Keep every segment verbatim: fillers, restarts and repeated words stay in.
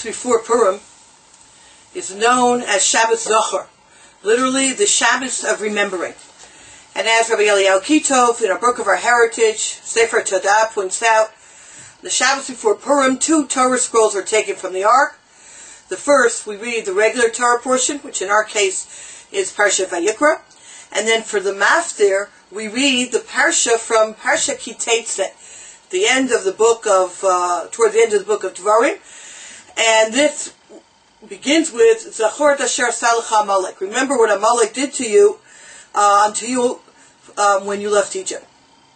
before Purim is known as Shabbos Zocher, literally the Shabbos of remembering. And as Rabbi Eliyahu Kitov, in our book of our heritage, Sefer Todah, points out, the Shabbos before Purim, two Torah scrolls are taken from the Ark. The first, we read the regular Torah portion, which in our case is Parsha Vayikra. And then for the Maftir, we read the Parsha from Parsha Ki Teitzei, the end of the book of, uh, toward the end of the book of Dvarim. And this begins with Zachor Asher Salach Amalek. Remember what Amalek did to you, uh, unto you, um, when you left Egypt.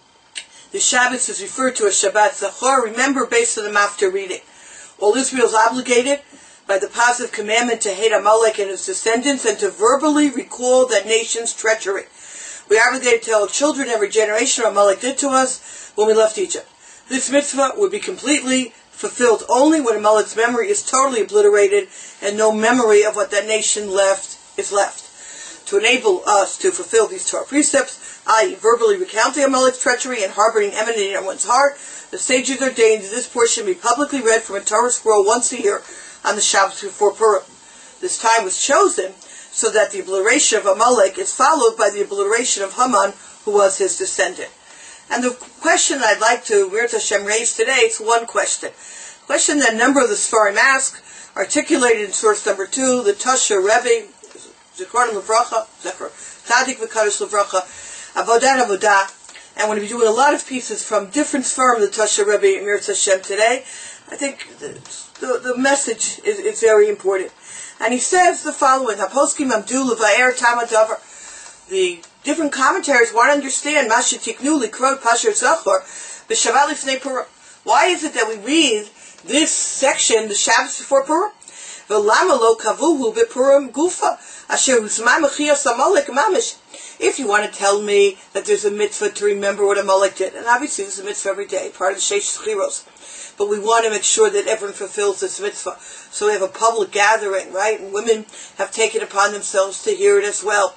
The Shabbos is referred to as Shabbat Zachor. Remember, based on the Maftir reading, all Israel is obligated by the positive commandment to hate Amalek and his descendants and to verbally recall that nation's treachery. We are obligated to tell children every generation what Amalek did to us when we left Egypt. This mitzvah would be completely fulfilled only when Amalek's memory is totally obliterated and no memory of what that nation left is left. To enable us to fulfill these Torah precepts, that is verbally recounting Amalek's treachery and harboring emanating in one's heart, the sages ordained that this portion be publicly read from a Torah scroll once a year on the Shabbos before Purim. This time was chosen so that the obliteration of Amalek is followed by the obliteration of Haman, who was his descendant. And the question I'd like to, Mirz Hashem, raise today, it's one question. A question that a number of the Sfarim ask, articulated in source number two, the Tosha Rebbe, Zechron Levracha, Zechron, Tzadik V'Kadosh Levracha, Avodah Avodah, and we're going to be doing a lot of pieces from different Sfarim, the Tosha Rebbe, Mirz Hashem, today. I think the, the, the message is, is very important. And he says the following, Haposkim Amdu Levaer Tamadavar. The different commentaries want to understand Masha Tiknu Likrot Pasher Zachor B'Shabbat Lifnei Purim. Why is it that we read this section, the Shabbos before Purim? V'lama lo kavuhu b'Purim gufa asher huzman mechias Amalek mamish. If you want to tell me that there's a mitzvah to remember what Amalek did, and obviously there's a mitzvah every day, part of the Sheish Schiros, but we want to make sure that everyone fulfills this mitzvah. So we have a public gathering, right? And women have taken upon themselves to hear it as well.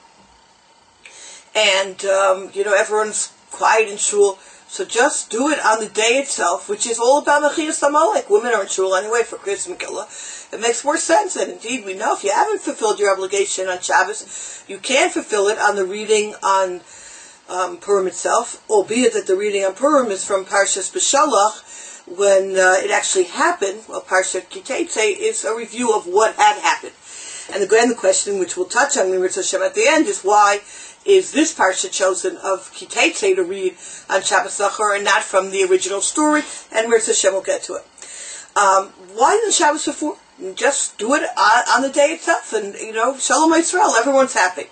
And, um, you know, everyone's quiet in shul. So just do it on the day itself, which is all about Mechias Amalek. Women are in shul anyway for Kriyas Megillah. It makes more sense. And indeed, we know if you haven't fulfilled your obligation on Shabbos, you can fulfill it on the reading on um, Purim itself, albeit that the reading on Purim is from Parshas B'Shalach, when uh, it actually happened. Well, Parsha Ki Teitzei is a review of what had happened. And again, the question which we'll touch on Mirz Hashem at the end is why is this Parsha chosen of Ki Teitzei to read on Shabbos Zachor and not from the original story? And Mirz Hashem will get to it. Um, why the Shabbos before? Just do it on, on the day itself, and you know, Shalom Yisrael, everyone's happy.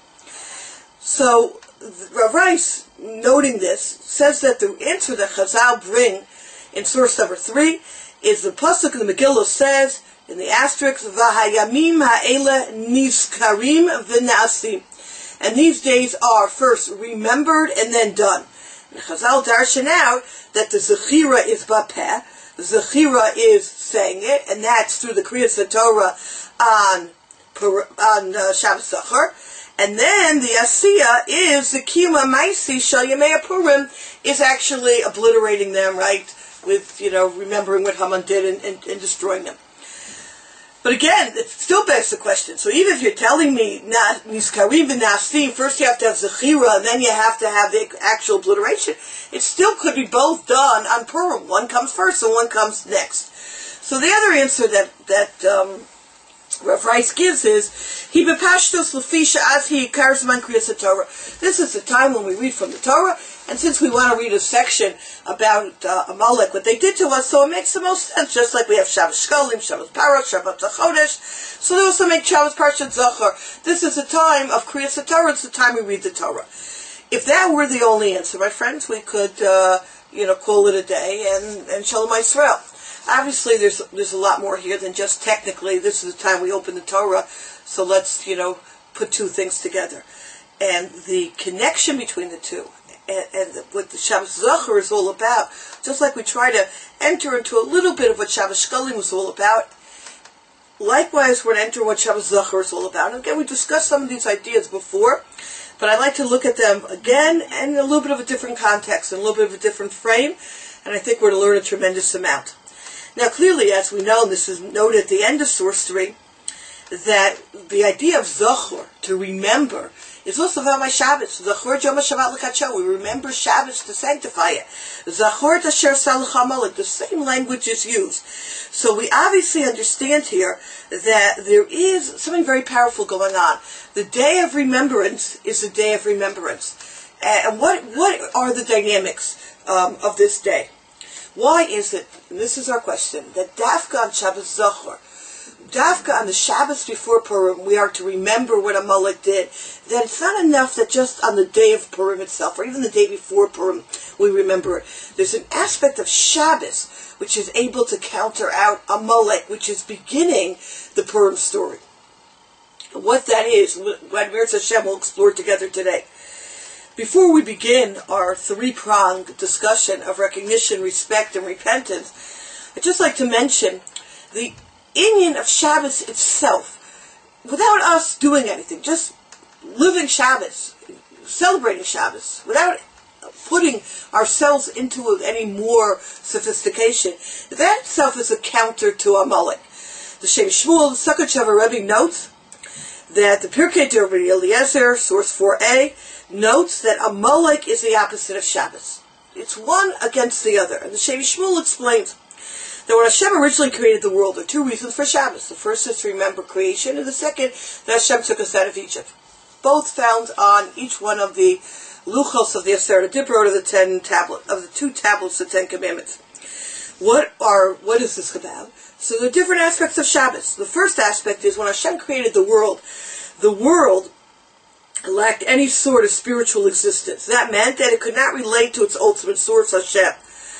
So Rav Rice, noting this, says that the answer that Chazal bring in source number three is the pasuk in the Megillah says in the asterisk V'hayamim ha'ele nizkarim v'na'asim, and these days are first remembered and then done. And Chazal darshan out that the Zechira is bapeh, Zechira is saying it, and that's through the Kriyas Torah on on uh, Shabbos Zachor. And then the Asiyah is the Kiyuma Maisi Shal Yemei Purim is actually obliterating them, right? With, you know, remembering what Haman did and, and, and destroying them. But again, it still begs the question. So even if you're telling me Nizkarim v'Nasim, first you have to have Zechira, and then you have to have the actual obliteration, it still could be both done on Purim. One comes first and one comes next. So the other answer that, that um, Rav Rice gives is, He bepashtos lefisha as he karzman kriyas Torah. This is the time when we read from the Torah, and since we want to read a section about uh, Amalek, what they did to us, so it makes the most sense, just like we have Shabbos Shkolim, Shabbos Paros, Shabbat Chodesh, so they also make Shabbos Parshat Zachor. This is the time of Kriyas Torah, it's the time we read the Torah. If that were the only answer, my friends, we could, uh, you know, call it a day, and, and Shalom Yisrael. Obviously, there's there's a lot more here than just technically, this is the time we open the Torah, so let's, you know, put two things together. And the connection between the two, and, and what the Shabbos Zachor is all about, just like we try to enter into a little bit of what Shabbos Shkolim was all about, likewise we're going to enter what Shabbos Zachor is all about. And again, we discussed some of these ideas before, but I'd like to look at them again in a little bit of a different context, and a little bit of a different frame, and I think we're going to learn a tremendous amount. Now clearly, as we know, and this is noted at the end of source three, that the idea of Zachor, to remember, is also about my Shabbos. Zachor Yom HaShabbat L'Kadsho. We remember Shabbos to sanctify it. Zachor Asher Salach HaMalek. The same language is used. So we obviously understand here that there is something very powerful going on. The day of remembrance is the day of remembrance. And what what are the dynamics um, of this day? Why is it, and this is our question, that Dafka on Shabbos Zachor, Dafka on the Shabbos before Purim, we are to remember what Amalek did, that it's not enough that just on the day of Purim itself, or even the day before Purim, we remember it. There's an aspect of Shabbos which is able to counter out Amalek, which is beginning the Purim story. What that is, what Mirz Hashem will explore together today. Before we begin our three-pronged discussion of recognition, respect, and repentance, I'd just like to mention the inyan of Shabbos itself, without us doing anything, just living Shabbos, celebrating Shabbos, without putting ourselves into any more sophistication, that itself is a counter to Amalek. The Shem Shmuel, the Sukkot Rebbe notes that the Pirkei de Rabbi Eliezer, source four a, notes that Amalek is the opposite of Shabbos. It's one against the other. And the Shem Shmuel explains that when Hashem originally created the world, there are two reasons for Shabbos. The first is to remember creation, and the second, that Hashem took us out of Egypt. Both found on each one of the luchos of the Aseret Dibrot, of the ten tablet, of the two tablets of the Ten Commandments. What are what is this about? So there are different aspects of Shabbos. The first aspect is when Hashem created the world, the world lacked any sort of spiritual existence. That meant that it could not relate to its ultimate source, Hashem.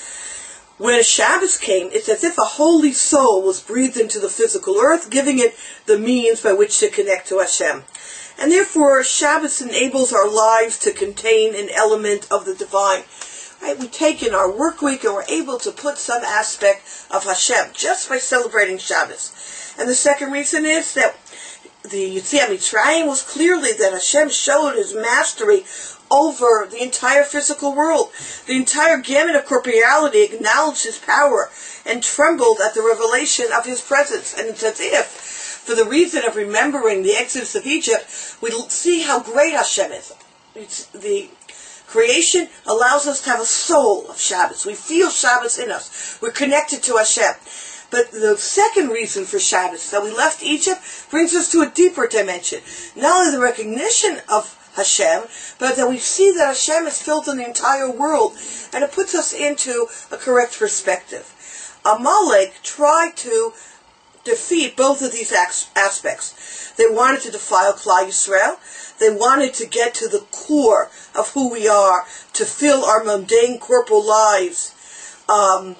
When Shabbos came, it's as if a holy soul was breathed into the physical earth, giving it the means by which to connect to Hashem. And therefore, Shabbos enables our lives to contain an element of the divine. Right? We take in our work week and we're able to put some aspect of Hashem just by celebrating Shabbos. And the second reason is that the Yetziat Mitzrayim was clearly that Hashem showed his mastery over the entire physical world. The entire gamut of corporeality acknowledged his power and trembled at the revelation of his presence. And it's as if, for the reason of remembering the exodus of Egypt, we see how great Hashem is. It's the creation allows us to have a soul of Shabbos. We feel Shabbos in us. We're connected to Hashem. But the second reason for Shabbos, that we left Egypt, brings us to a deeper dimension. Not only the recognition of Hashem, but that we see that Hashem is filled in the entire world, and it puts us into a correct perspective. Amalek tried to defeat both of these aspects. They wanted to defile Klal Yisrael. They wanted to get to the core of who we are, to fill our mundane corporal lives, um,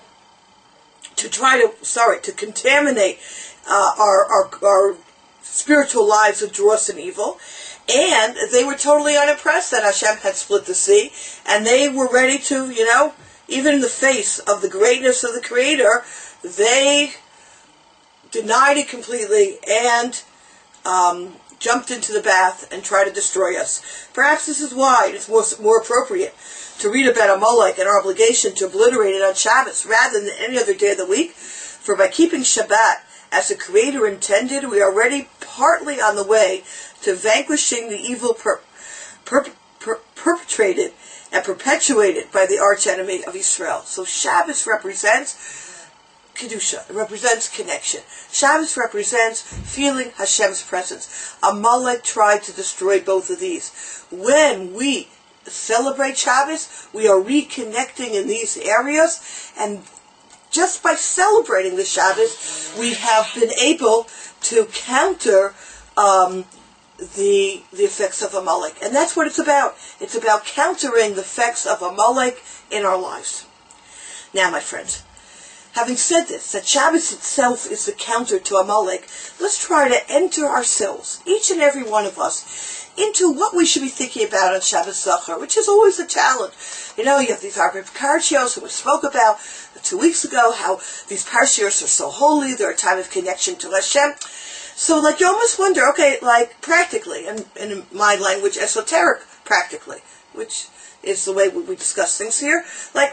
to try to, sorry, to contaminate uh, our, our, our spiritual lives with dross and evil. And they were totally unimpressed that Hashem had split the sea, and they were ready to, you know, even in the face of the greatness of the Creator, they denied it completely and um, jumped into the bath and tried to destroy us. Perhaps this is why it is more, more appropriate to read about Amalek and our obligation to obliterate it on Shabbos rather than any other day of the week. For by keeping Shabbat as the Creator intended, we are already partly on the way to vanquishing the evil per, per, per, perpetrated and perpetuated by the archenemy of Israel. So Shabbos represents Kedusha. It represents connection. Shabbos represents feeling Hashem's presence. Amalek tried to destroy both of these. When we celebrate Shabbos, we are reconnecting in these areas, and just by celebrating the Shabbos, we have been able to counter um, the the effects of Amalek. And that's what it's about. It's about countering the effects of Amalek in our lives. Now, my friends, having said this, that Shabbos itself is the counter to Amalek, let's try to enter ourselves, each and every one of us, into what we should be thinking about on Shabbos Zachor, which is always a challenge. You know, you have these Arba Parshios that we spoke about two weeks ago, how these Parshios are so holy, they're a time of connection to Hashem. So, like, you almost wonder, okay, like, practically, and in my language, esoteric practically, which is the way we discuss things here, like,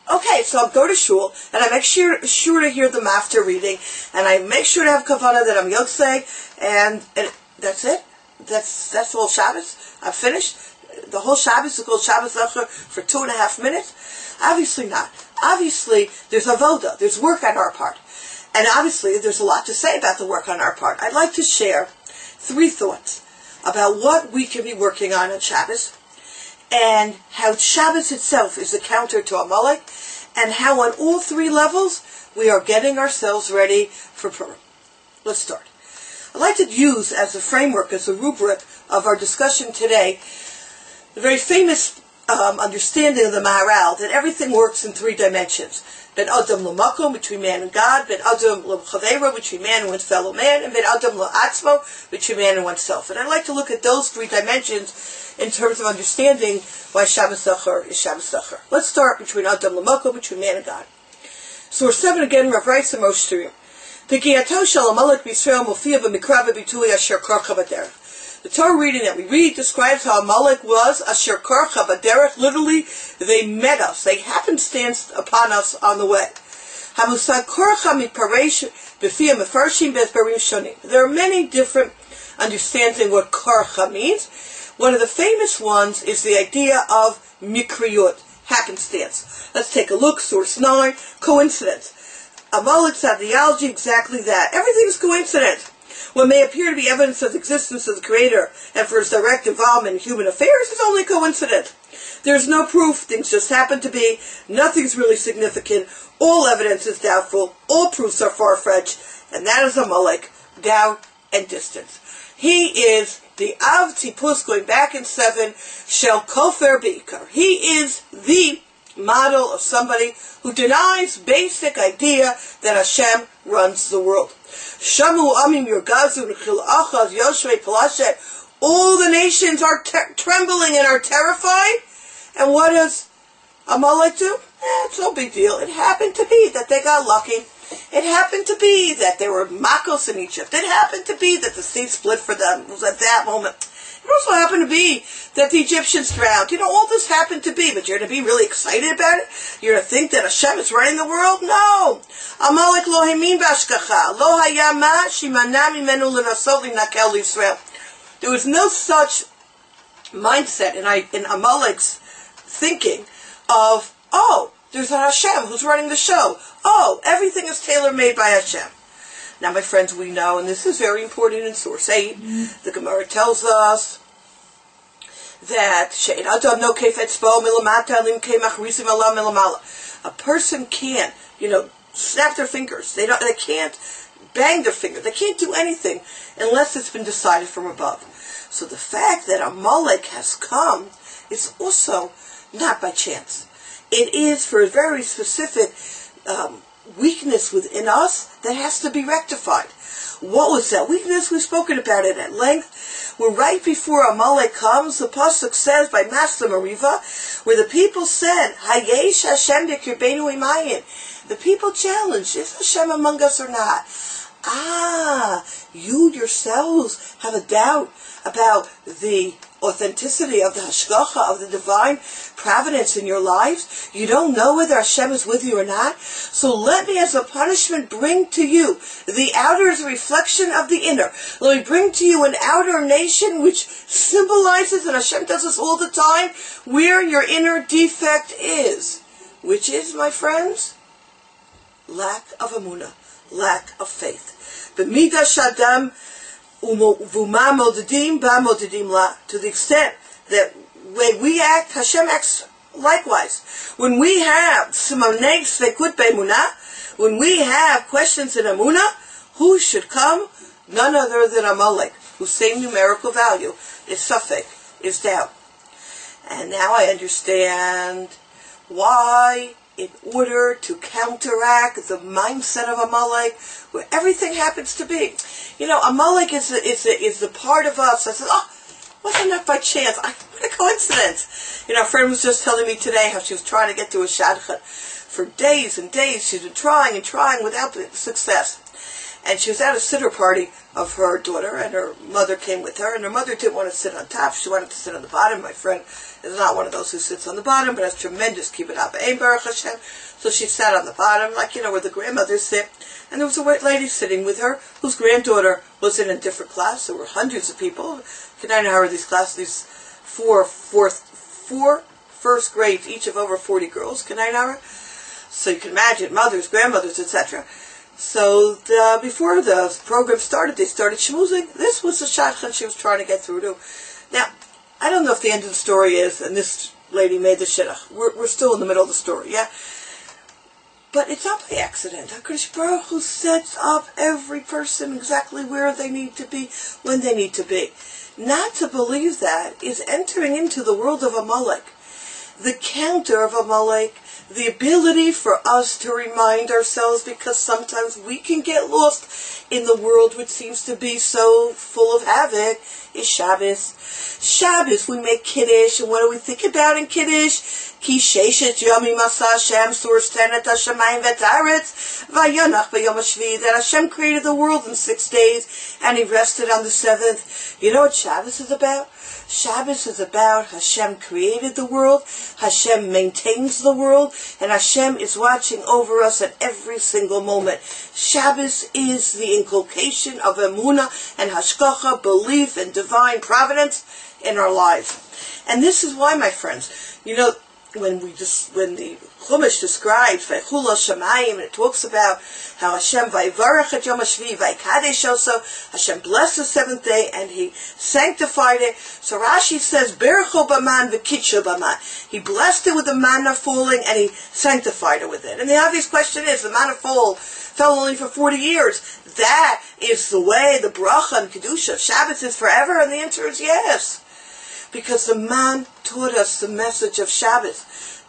Okay, so I'll go to shul, and I make sure, sure to hear the mafter reading, and I make sure to have kavanah that I'm yotzei, and, and that's it. That's that's all Shabbos. I've finished. The whole Shabbos is called Shabbos Zachor for two and a half minutes. Obviously not. Obviously, there's avoda. There's work on our part. And obviously, there's a lot to say about the work on our part. I'd like to share three thoughts about what we can be working on on Shabbos, and how Shabbos itself is a counter to Amalek, and how on all three levels we are getting ourselves ready for Purim. Let's start. I'd like to use as a framework, as a rubric of our discussion today, the very famous um, understanding of the Maharal that everything works in three dimensions. Ben Adam L'Makom, between man and God, Ben Adam L'Chavera, between man and one's fellow man, and Ben Adam L'Atzmo, between man and oneself. And I'd like to look at those three dimensions in terms of understanding why Shabbos Zachor is Shabbos Zachor. Let's start between Adam L'Makom, between man and God. Source seven again, Rav Reitz and Moshe Turim. The Torah reading that we read describes how Amalek was Asher Korcha Baderech. Literally, they met us. They happenstance upon us on the way. There are many different understanding what Korcha means. One of the famous ones is the idea of Mikriyut, happenstance. Let's take a look. Source nine, coincidence. Amalek's ideology, exactly that. Everything is coincidence. What may appear to be evidence of the existence of the Creator and for his direct involvement in human affairs is only coincidence. There's no proof. Things just happen to be. Nothing's really significant. All evidence is doubtful. All proofs are far-fetched. And that is Amalek, doubt and distance. He is the Av Tzipus, going back in seven, Shel Kofer Beikar. He is the model of somebody who denies basic idea that Hashem runs the world. Shamu Amim Yurgazu Nechil Achaz Yoshvei Palashet. All the nations are te- trembling and are terrified. And what does Amalek do? Eh, it's no big deal. It happened to be that they got lucky. It happened to be that there were Makos in Egypt. It happened to be that the sea split for them. It was at that moment. It also happened to be that the Egyptians drowned. You know, all this happened to be, but you're going to be really excited about it? You're going to think that Hashem is running the world? No. Amalek lo hamin b'ashkacha. Lo haya ma shimana mimenu l'nasot l'nakel l'Yisrael. There was no such mindset in, I, in Amalek's thinking of, oh, there's a Hashem who's running the show. Oh, everything is tailor-made by Hashem. Now, my friends, we know, and this is very important in Source eight, mm-hmm. the Gemara tells us that a person can't, you know, snap their fingers. They don't. They can't bang their finger. They can't do anything unless it's been decided from above. So the fact that Amalek has come is also not by chance. It is for a very specific um, weakness within us that has to be rectified. What was that weakness? We've spoken about it at length. Where right before Amalek comes, the pasuk says by Master Mariva, where the people said, "Hayesh Hashem b'kirbeinu imayin." The people challenged, "Is Hashem among us or not?" Ah, you yourselves have a doubt about the authenticity of the hashgacha, of the divine providence in your lives. You don't know whether Hashem is with you or not. So let me, as a punishment, bring to you the outer as a reflection of the inner. Let me bring to you an outer nation which symbolizes, and Hashem does this all the time, where your inner defect is. Which is, my friends, lack of emunah, lack of faith. B'midah shadam to the extent that when we act, Hashem acts likewise. When we have when we have questions in Amunah, who should come? None other than Amalek, whose same numerical value is Safek, is doubt. And now I understand why, in order to counteract the mindset of Amalek, where everything happens to be. You know, Amalek is a, is a, is the part of us that says, oh, wasn't that by chance? I, what a coincidence. You know, a friend was just telling me today how she was trying to get to a shadchan. For days and days she's been trying and trying without success. and she was at a siddur party of her daughter, and her mother came with her, and her mother didn't want to sit on top, she wanted to sit on the bottom. My friend is not one of those who sits on the bottom, but has tremendous kibbut ha'ba'im, Baruch Hashem, so she sat on the bottom, like, you know, where the grandmothers sit, and there was a white lady sitting with her, whose granddaughter was in a different class. There were hundreds of people. Can I know how are these classes? These four, fourth, four first grades, each of over forty girls. Can I know? So you can imagine, mothers, grandmothers, et cetera. So the, before the program started, they started schmoozing. This was the shadchan she was trying to get through to. Now, I don't know if the end of the story is, and this lady made the shidduch. We're, we're still in the middle of the story, yeah? But it's not by accident. HaKadosh Baruch Hu sets up every person exactly where they need to be, when they need to be. Not to believe that is entering into the world of Amalek. The counter of Amalek, the ability for us to remind ourselves, because sometimes we can get lost in the world which seems to be so full of havoc, is Shabbos. Shabbos, we make Kiddush, and what do we think about in Kiddush? Ki sheishet yomim asa Hashem, source ten et hashamayim v'taretz, vayonach b'yom hashvi, that Hashem created the world in six days, and He rested on the seventh. You know what Shabbos is about? Shabbos is about Hashem created the world, Hashem maintains the world, and Hashem is watching over us at every single moment. Shabbos is the inculcation of emunah and hashgacha, belief and divine providence in our lives. And this is why, my friends, you know, when we just when the Chumash describes Vaychula Shamayim, and it talks about how Hashem Vayvarach et Yom Hashvi Vaykadesh also, Hashem blessed the seventh day and He sanctified it. So Rashi says Bercho Baman V'Kitsha Baman. He blessed it with the manna falling and He sanctified it with it. And the obvious question is, the manna fall fell only for forty years. That is the way the bracha and kedusha of Shabbos is forever, and the answer is yes. Because the man taught us the message of Shabbos.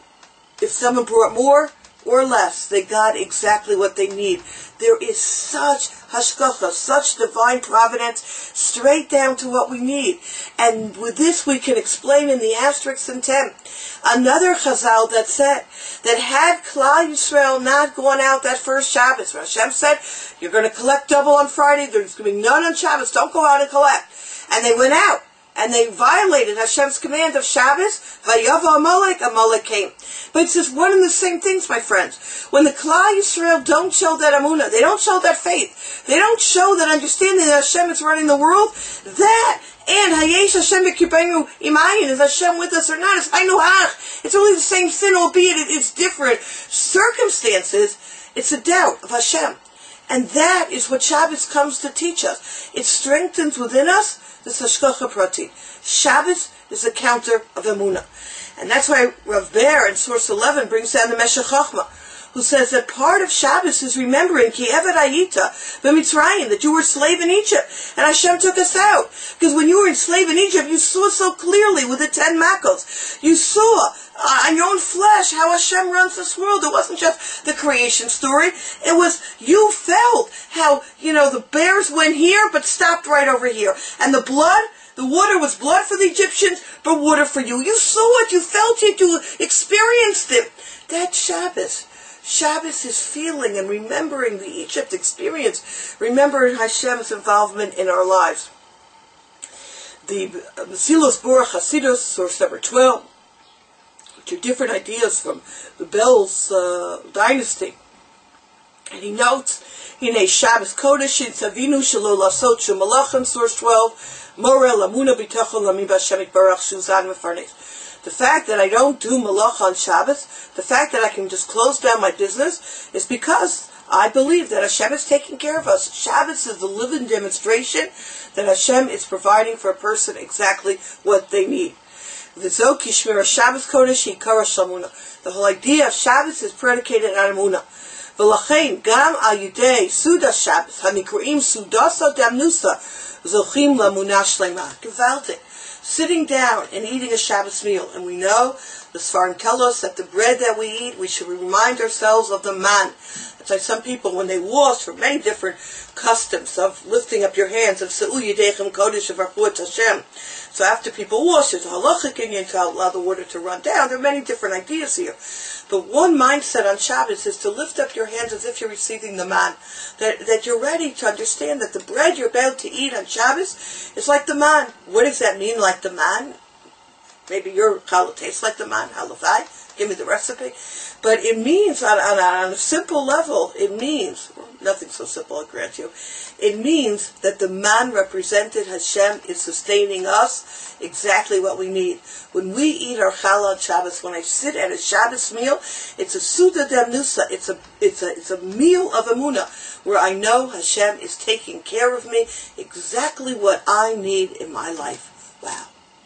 If someone brought more or less, they got exactly what they need. There is such hashgacha, such divine providence, straight down to what we need. And with this we can explain in the asterisk and ten. Another chazal that said that had Klal Yisrael not gone out that first Shabbos, Hashem said, you're going to collect double on Friday, there's going to be none on Shabbos, don't go out and collect. And they went out. And they violated Hashem's command of Shabbos. Vayava Amalek, Amalek came. But it's just one and the same things, my friends. When the Klal Yisrael don't show that amunah, they don't show that faith, they don't show that understanding that Hashem is running the world, that and Hayesh Hashem B'Kippenu Imayin, is Hashem with us or not? It's Hainu Hach. It's only the same sin, albeit it is different circumstances. It's a doubt of Hashem. And that is what Shabbos comes to teach us. It strengthens within us this hashgacha prati. Shabbos is the counter of emunah. And that's why Rav Bear in source eleven brings down the Meshech Chochmah, who says that part of Shabbos is remembering ki eved hayita b'Mitzrayim, that you were a slave in Egypt, and Hashem took us out. Because when you were enslaved in Egypt, you saw so clearly with the ten makos. You saw uh, on your own flesh how Hashem runs this world. It wasn't just the creation story. It was, you felt how, you know, the bears went here, but stopped right over here. And the blood, the water was blood for the Egyptians, but water for you. You saw it, you felt it, you experienced it. That's Shabbos. Shabbos is feeling and remembering the Egypt experience, remembering Hashem's involvement in our lives. The Mesilas Bora Chasidus, source number twelve, which are different ideas from the Bel's uh, dynasty. And he notes, Hine Shabbos Kodesh in Tzavinu Shelo Lasot Shumalachim, source twelve, Morel Amuna B'Tachon Lami B'Hashem Yitbarach Shuzan Mefarnes. The fact that I don't do malach on Shabbos, the fact that I can just close down my business, is because I believe that Hashem is taking care of us. Shabbos is the living demonstration that Hashem is providing for a person exactly what they need. The whole idea of Shabbos is predicated on emunah. V'lachein gam al yudei suda Shabbos hanikroim sudasa damnusa zochim lamunah shlema. Gewaltig. Sitting down and eating a Shabbos meal. And we know The Sfarim tell us that the bread that we eat, we should remind ourselves of the man. That's why some people, when they wash, for many different customs of lifting up your hands, of Se'u Yidechem Kodesh V'Archu Hashem. So after people wash, there's a halachic inyan to allow the water to run down. There are many different ideas here. But one mindset on Shabbos is to lift up your hands as if you're receiving the man. That, that you're ready to understand that the bread you're about to eat on Shabbos is like the man. What does that mean, like the man? Maybe your challah tastes like the man, halavai. Give me the recipe. But it means, on, on, on a simple level, it means, well, nothing so simple, I grant you, it means that the man represented, Hashem, is sustaining us exactly what we need. When we eat our challah on Shabbos, when I sit at a Shabbos meal, it's a suda demnusa, it's a, it's a, it's a meal of emunah, where I know Hashem is taking care of me, exactly what I need in my life. Wow.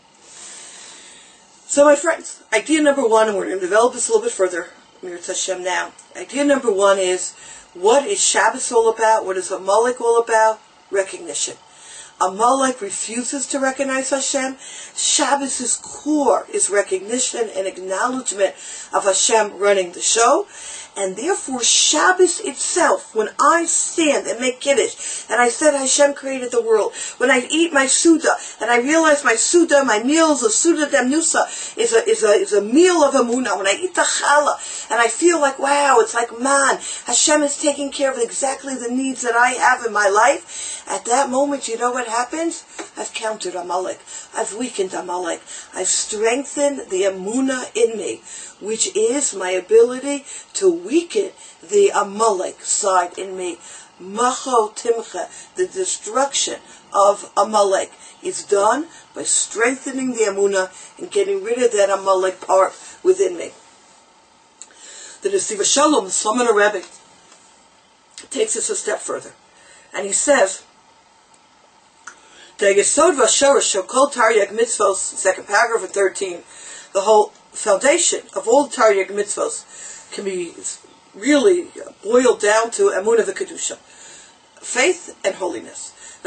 So my friends, idea number one, and we're going to develop this a little bit further, Mirat Hashem now. Idea number one is, what is Shabbos all about? What is Amalek all about? Recognition. Amalek refuses to recognize Hashem. Shabbos' core is recognition and acknowledgement of Hashem running the show. And therefore, Shabbos itself, when I stand and make Kiddush, and I said Hashem created the world, when I eat my Suda, and I realize my Suda, my meals of Suda Demnusa, is a, is a, is a meal of Emunah, when I eat the Challah, and I feel like, wow, it's like, man, Hashem is taking care of exactly the needs that I have in my life, at that moment, you know what happens? I've countered Amalek. I've weakened Amalek. I've strengthened the Emunah in me, which is my ability to weaken the Amalek side in me. Macho Timcha, the destruction of Amalek, is done by strengthening the Emunah and getting rid of that Amalek part within me. The Nesiv Shalom, the Sloman Rebbe, takes us a step further. And he says, the Yesod V'Shorosh Shokol Taryag Mitzvos, second paragraph of thirteen, the whole foundation of all Taryag Mitzvos can be really boiled down to Emunah v'Kedusha, faith and holiness. The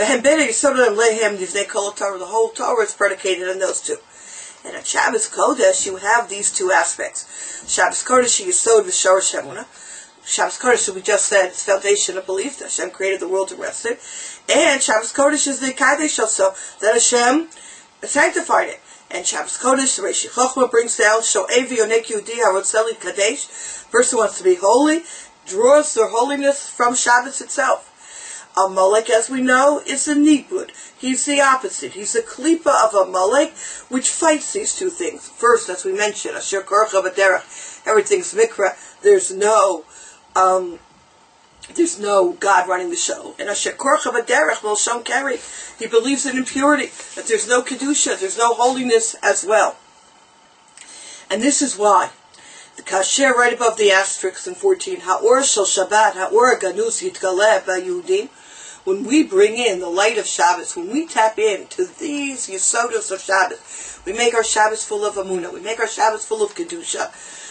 whole Torah is predicated on those two. And at Shabbos Kodesh, you have these two aspects. Shabbos Kodesh, Yesod V'Shorosh Emunah. Shabbos Kodesh, we just said, is foundation of belief that Hashem created the world to rest in. And Shabbos Kodesh is the Kadesh also, that Hashem sanctified it. And Shabbos Kodesh, the Reishi Chochmah brings down, Sho'evi Yonek Yehudi Harotzeli Kadesh, person wants to be holy, draws their holiness from Shabbos itself. Amalek, as we know, is a Nibud. He's the opposite. He's a Klipa of Amalek, which fights these two things. First, as we mentioned, Asher Korcha B'derech, everything's Mikra, there's no Um, there's no God running the show. And Asher Korcha B'derech Melshon Keri, he believes in impurity, that there's no Kedusha, there's no holiness as well. And this is why the Kasher right above the asterisk in fourteen, Ha'or Shel Shabbat, Ha'or Ganus Yitgaleh B'Yehudim, when we bring in the light of Shabbos, when we tap into these Yesodos of Shabbos, we make our Shabbos full of Emunah, we make our Shabbos full of Kedusha.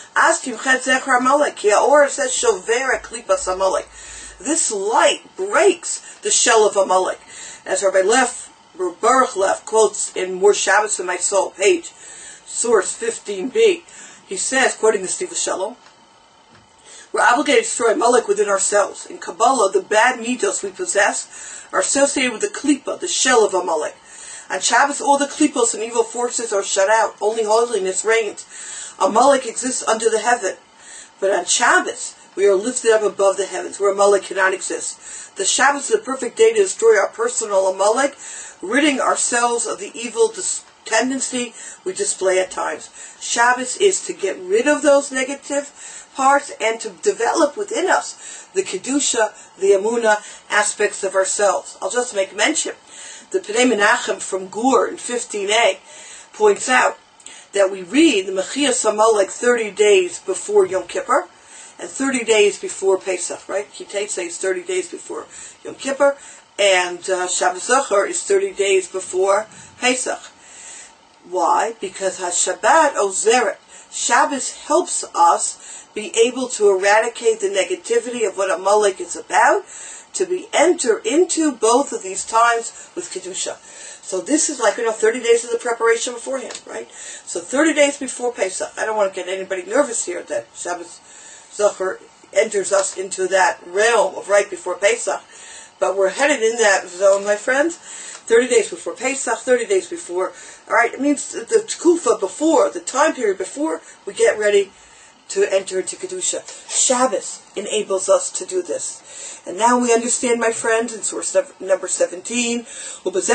This light breaks the shell of Amalek. As Rabbi Leff, Baruch Leff quotes in More Shabbos in My Soul, page, source fifteen b, he says, quoting the Steve Shalom, we're obligated to destroy Amalek within ourselves. In Kabbalah, the bad midos we possess are associated with the klipa, the shell of Amalek. On Shabbos, all the klipos and evil forces are shut out. Only holiness reigns. Amalek exists under the heaven. But on Shabbos, we are lifted up above the heavens, where Amalek cannot exist. The Shabbos is the perfect day to destroy our personal Amalek, ridding ourselves of the evil dis- tendency we display at times. Shabbos is to get rid of those negative parts and to develop within us the Kedusha, the Emunah aspects of ourselves. I'll just make mention. The Pnei Menachem from Gur in fifteen a points out that we read the Mechias Amalek thirty days before Yom Kippur and thirty days before Pesach, right? Kitei says thirty days before Yom Kippur, and uh, Shabbos Zachor is thirty days before Pesach. Why? Because HaShabbat Ozeret, Shabbos helps us be able to eradicate the negativity of what Amalek is about, to be enter into both of these times with Kedusha. So this is like, you know, thirty days of the preparation beforehand, right? So thirty days before Pesach. I don't want to get anybody nervous here that Shabbos Zachor enters us into that realm of right before Pesach. But we're headed in that zone, my friends. thirty days before Pesach, thirty days before, alright, it means the Tkufa before, the time period before we get ready to enter into Kedusha. Shabbos enables us to do this. And now we understand, my friends, in source number seventeen, because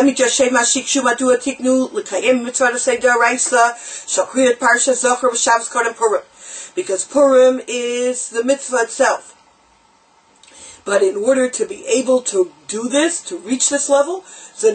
Purim is the mitzvah itself. But in order to be able to do this, to reach this level,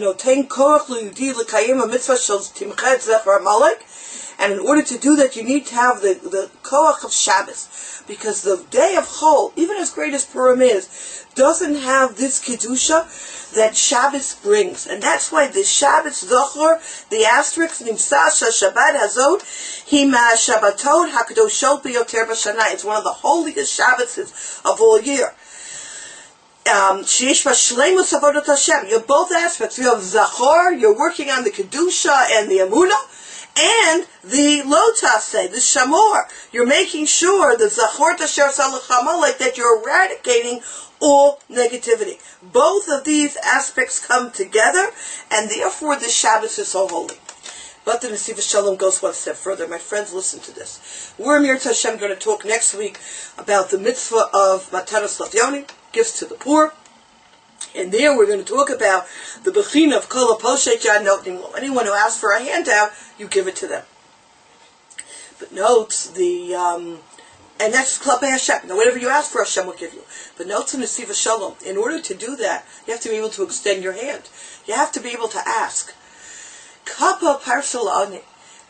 and in order to do that, you need to have the, the koach of Shabbos. Because the day of Chol, even as great as Purim is, doesn't have this Kedusha that Shabbos brings. And that's why the Shabbos Zochor, the asterisk, Nimsa Shabbat Hazot, Hima Shabbatot HaKadoshot Biyoter B'Shana. It's one of the holiest Shabbos of all year. Um, you're both aspects. You have Zachor, you're working on the Kedusha and the Amunah, and the Lotase, the Shamor. You're making sure the Zachor Tasher Salach that you're eradicating all negativity. Both of these aspects come together, and therefore the Shabbos is so holy. But the Nesiva Shalom goes one step further. My friends, listen to this. We're Mir Hashem going to talk next week about the mitzvah of Matanos Lavyonim, gifts to the poor. And there we're going to talk about the Bechina of Kol HaPoshet Yad Notnim Lo. Anyone who asks for a handout, you give it to them. But note the, um, and that's Klapei Hashem. Now whatever you ask for, Hashem will give you. But note the Nesiva Shalom. In order to do that, you have to be able to extend your hand. You have to be able to ask. Kappa Parsalani.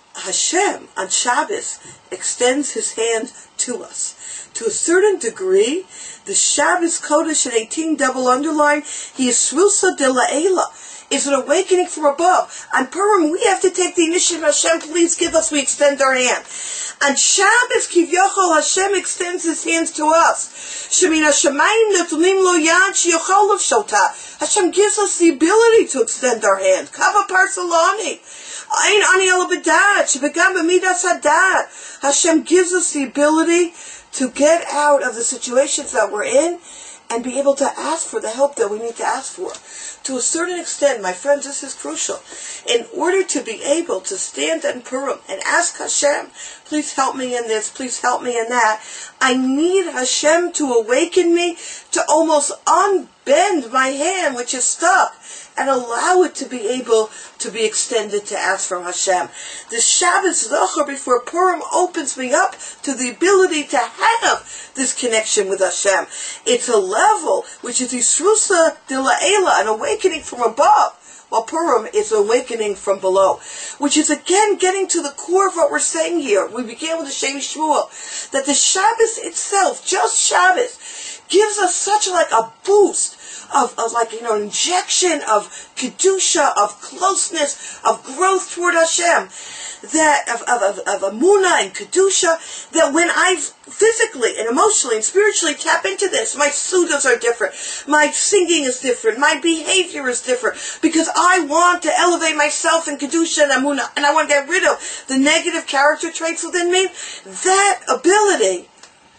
Hashem on Shabbos extends his hand to us. To a certain degree, the Shabbos Kodesh in eighteen double underline, he is Shvusa de La'ela, is an awakening from above. On Purim, we have to take the initiative. Hashem, please give us, we extend our hand. On Shabbos, Kivyachol, Hashem extends his hands to us. Shemina Shemayim Netulim Lo Yad Sheyochol of Shota. Hashem gives us the ability to extend our hand. Kava Parsalani. Ein Ani Ela B'Dat, Shebegam B'Midas Hadat. Hashem gives us the ability to get out of the situations that we're in and be able to ask for the help that we need to ask for. To a certain extent, my friends, this is crucial. In order to be able to stand in Purim and ask Hashem, please help me in this, please help me in that, I need Hashem to awaken me to almost unbend my hand, which is stuck, and allow it to be able to be extended to ask from Hashem. The Shabbos Zochor before Purim opens me up to the ability to have this connection with Hashem. It's a level which is Yisrusa de La'ela, an awakening from above, while Purim is awakening from below, which is again getting to the core of what we're saying here. We began with the Shem Shmuel, that the Shabbos itself, just Shabbos, gives us such like a boost Of, of like, you know, an injection of Kedusha, of closeness, of growth toward Hashem, that, of, of, of, of Amunah and Kedusha, that when I physically and emotionally and spiritually tap into this, my sudas are different, my singing is different, my behavior is different, because I want to elevate myself in Kedusha and Amunah, and I want to get rid of the negative character traits within me. That ability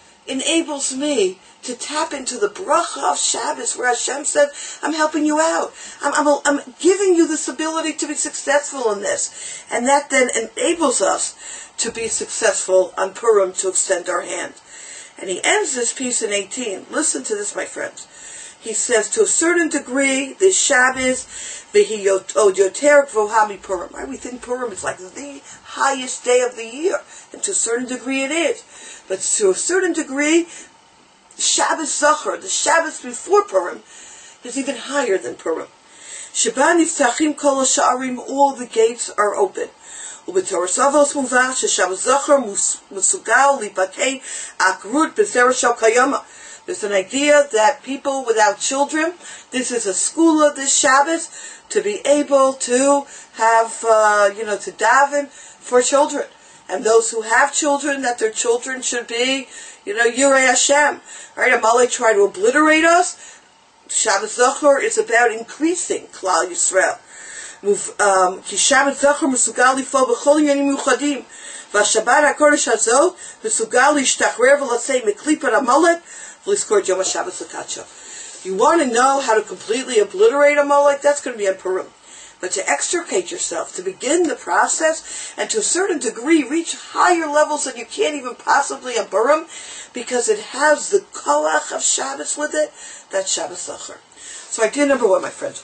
enables me to tap into the bracha of Shabbos, where Hashem said, I'm helping you out. I'm, I'm, I'm giving you this ability to be successful in this. And that then enables us to be successful on Purim, to extend our hand. And he ends this piece in eighteen. Listen to this, my friends. He says, to a certain degree, the Shabbos, v'hi yoter gvoha Purim. Right? We think Purim is like the highest day of the year. And to a certain degree it is. But to a certain degree, Shabbos Zachor, the Shabbos before Purim, is even higher than Purim. Sheba niftachim kol ha'sha'arim, all the gates are open. U'b'Torah Avos muvah sheShabbos Zachor musugal lipatei akrut b'zera shel kayama. There's an idea that people without children, this is a school of this Shabbos, to be able to have, uh, you know, to daven for children. And those who have children, that their children should be, you know, Yirei Hashem. Right? Amalek tried to obliterate us. Shabbos Zachor is about increasing Klal Yisrael. Ki Shabbos Zachor mesugal lifol b'chol inyanim miuchadim. V'Shabbat HaKodesh hazot mesugal lishtachrer v'lasei miklipat Amalek v'liskor Yom HaShabbos L'Kadsho. You want to know how to completely obliterate Amalek? That's going to be on Purim. But to extricate yourself, to begin the process, and to a certain degree reach higher levels than you can't even possibly on Purim, because it has the koach of Shabbos with it, that's Shabbos Zachor. So idea number one, my friends.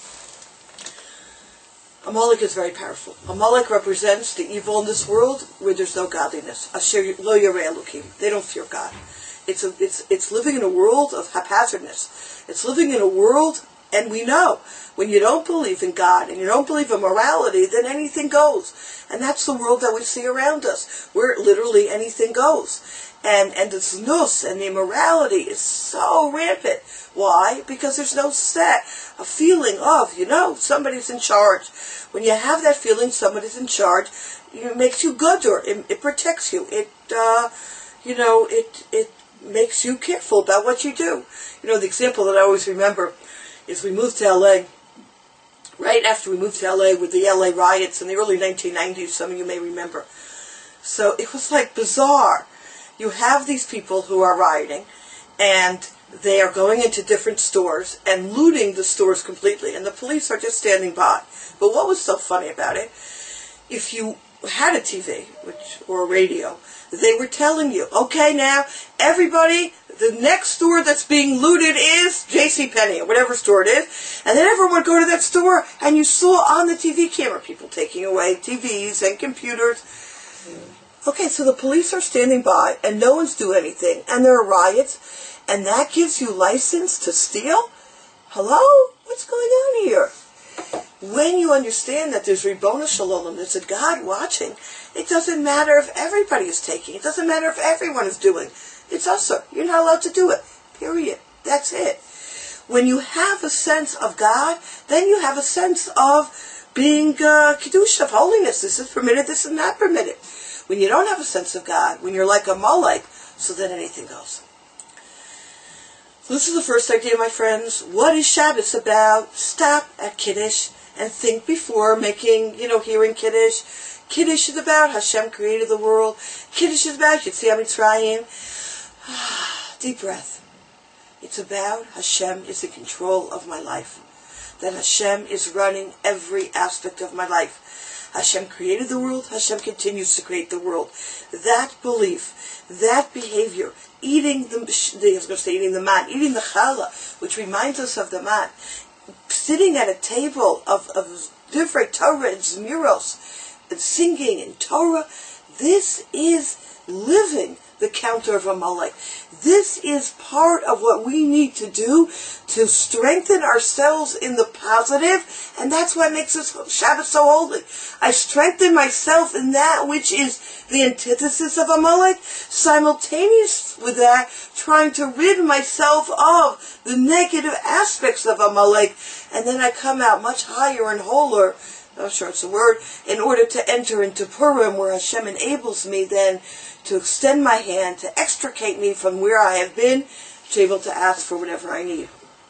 Amalek is very powerful. Amalek represents the evil in this world where there's no godliness. Asher lo yarei Elokim. They don't fear God. It's a, it's it's living in a world of haphazardness. It's living in a world, and we know, when you don't believe in God and you don't believe in morality, then anything goes. And that's the world that we see around us, where literally anything goes. And and the znus and the immorality is so rampant. Why? Because there's no set, a feeling of, you know, somebody's in charge. When you have that feeling somebody's in charge, it makes you good, or it, it protects you. It, uh, you know, it it makes you careful about what you do. You know, the example that I always remember is we moved to L A. Right after we moved to L A with the L A riots in the early nineteen nineties, some of you may remember. So it was like bizarre. You have these people who are rioting, and they are going into different stores and looting the stores completely, and the police are just standing by. But what was so funny about it, if you had a T V which or a radio, they were telling you, okay, now, everybody, the next store that's being looted is JCPenney, or whatever store it is, and then everyone would go to that store, and you saw on the T V camera people taking away T Vs and computers. Okay, so the police are standing by, and no one's doing anything, and there are riots, and that gives you license to steal? Hello? What's going on here? When you understand that there's Ribono Shel Olam, there's a God watching, it doesn't matter if everybody is taking, it doesn't matter if everyone is doing. It's usher. You're not allowed to do it. Period. That's it. When you have a sense of God, then you have a sense of being uh, Kiddush, of holiness. This is permitted, this is not permitted. When you don't have a sense of God, when you're like Amalek, so then anything goes. So this is the first idea, my friends. What is Shabbos about? Stop at Kiddush and think before making, you know, hearing Kiddush. Kiddush is about Hashem created the world. Kiddush is about Yetziat Mitzrayim. Deep breath. It's about Hashem is in control of my life. That Hashem is running every aspect of my life. Hashem created the world, Hashem continues to create the world. That belief, that behavior, eating the, I was going to say eating the man, eating the challah, which reminds us of the man, sitting at a table of, of divrei Torah and zmiros, and singing in Torah, this is living the counter of Amalek. This is part of what we need to do to strengthen ourselves in the positive, and that's what makes us Shabbos so holy. I strengthen myself in that which is the antithesis of Amalek, simultaneous with that, trying to rid myself of the negative aspects of Amalek, and then I come out much higher and wholer, I'm sure it's a word, in order to enter into Purim, where Hashem enables me then to extend my hand, to extricate me from where I have been, to be able to ask for whatever I need.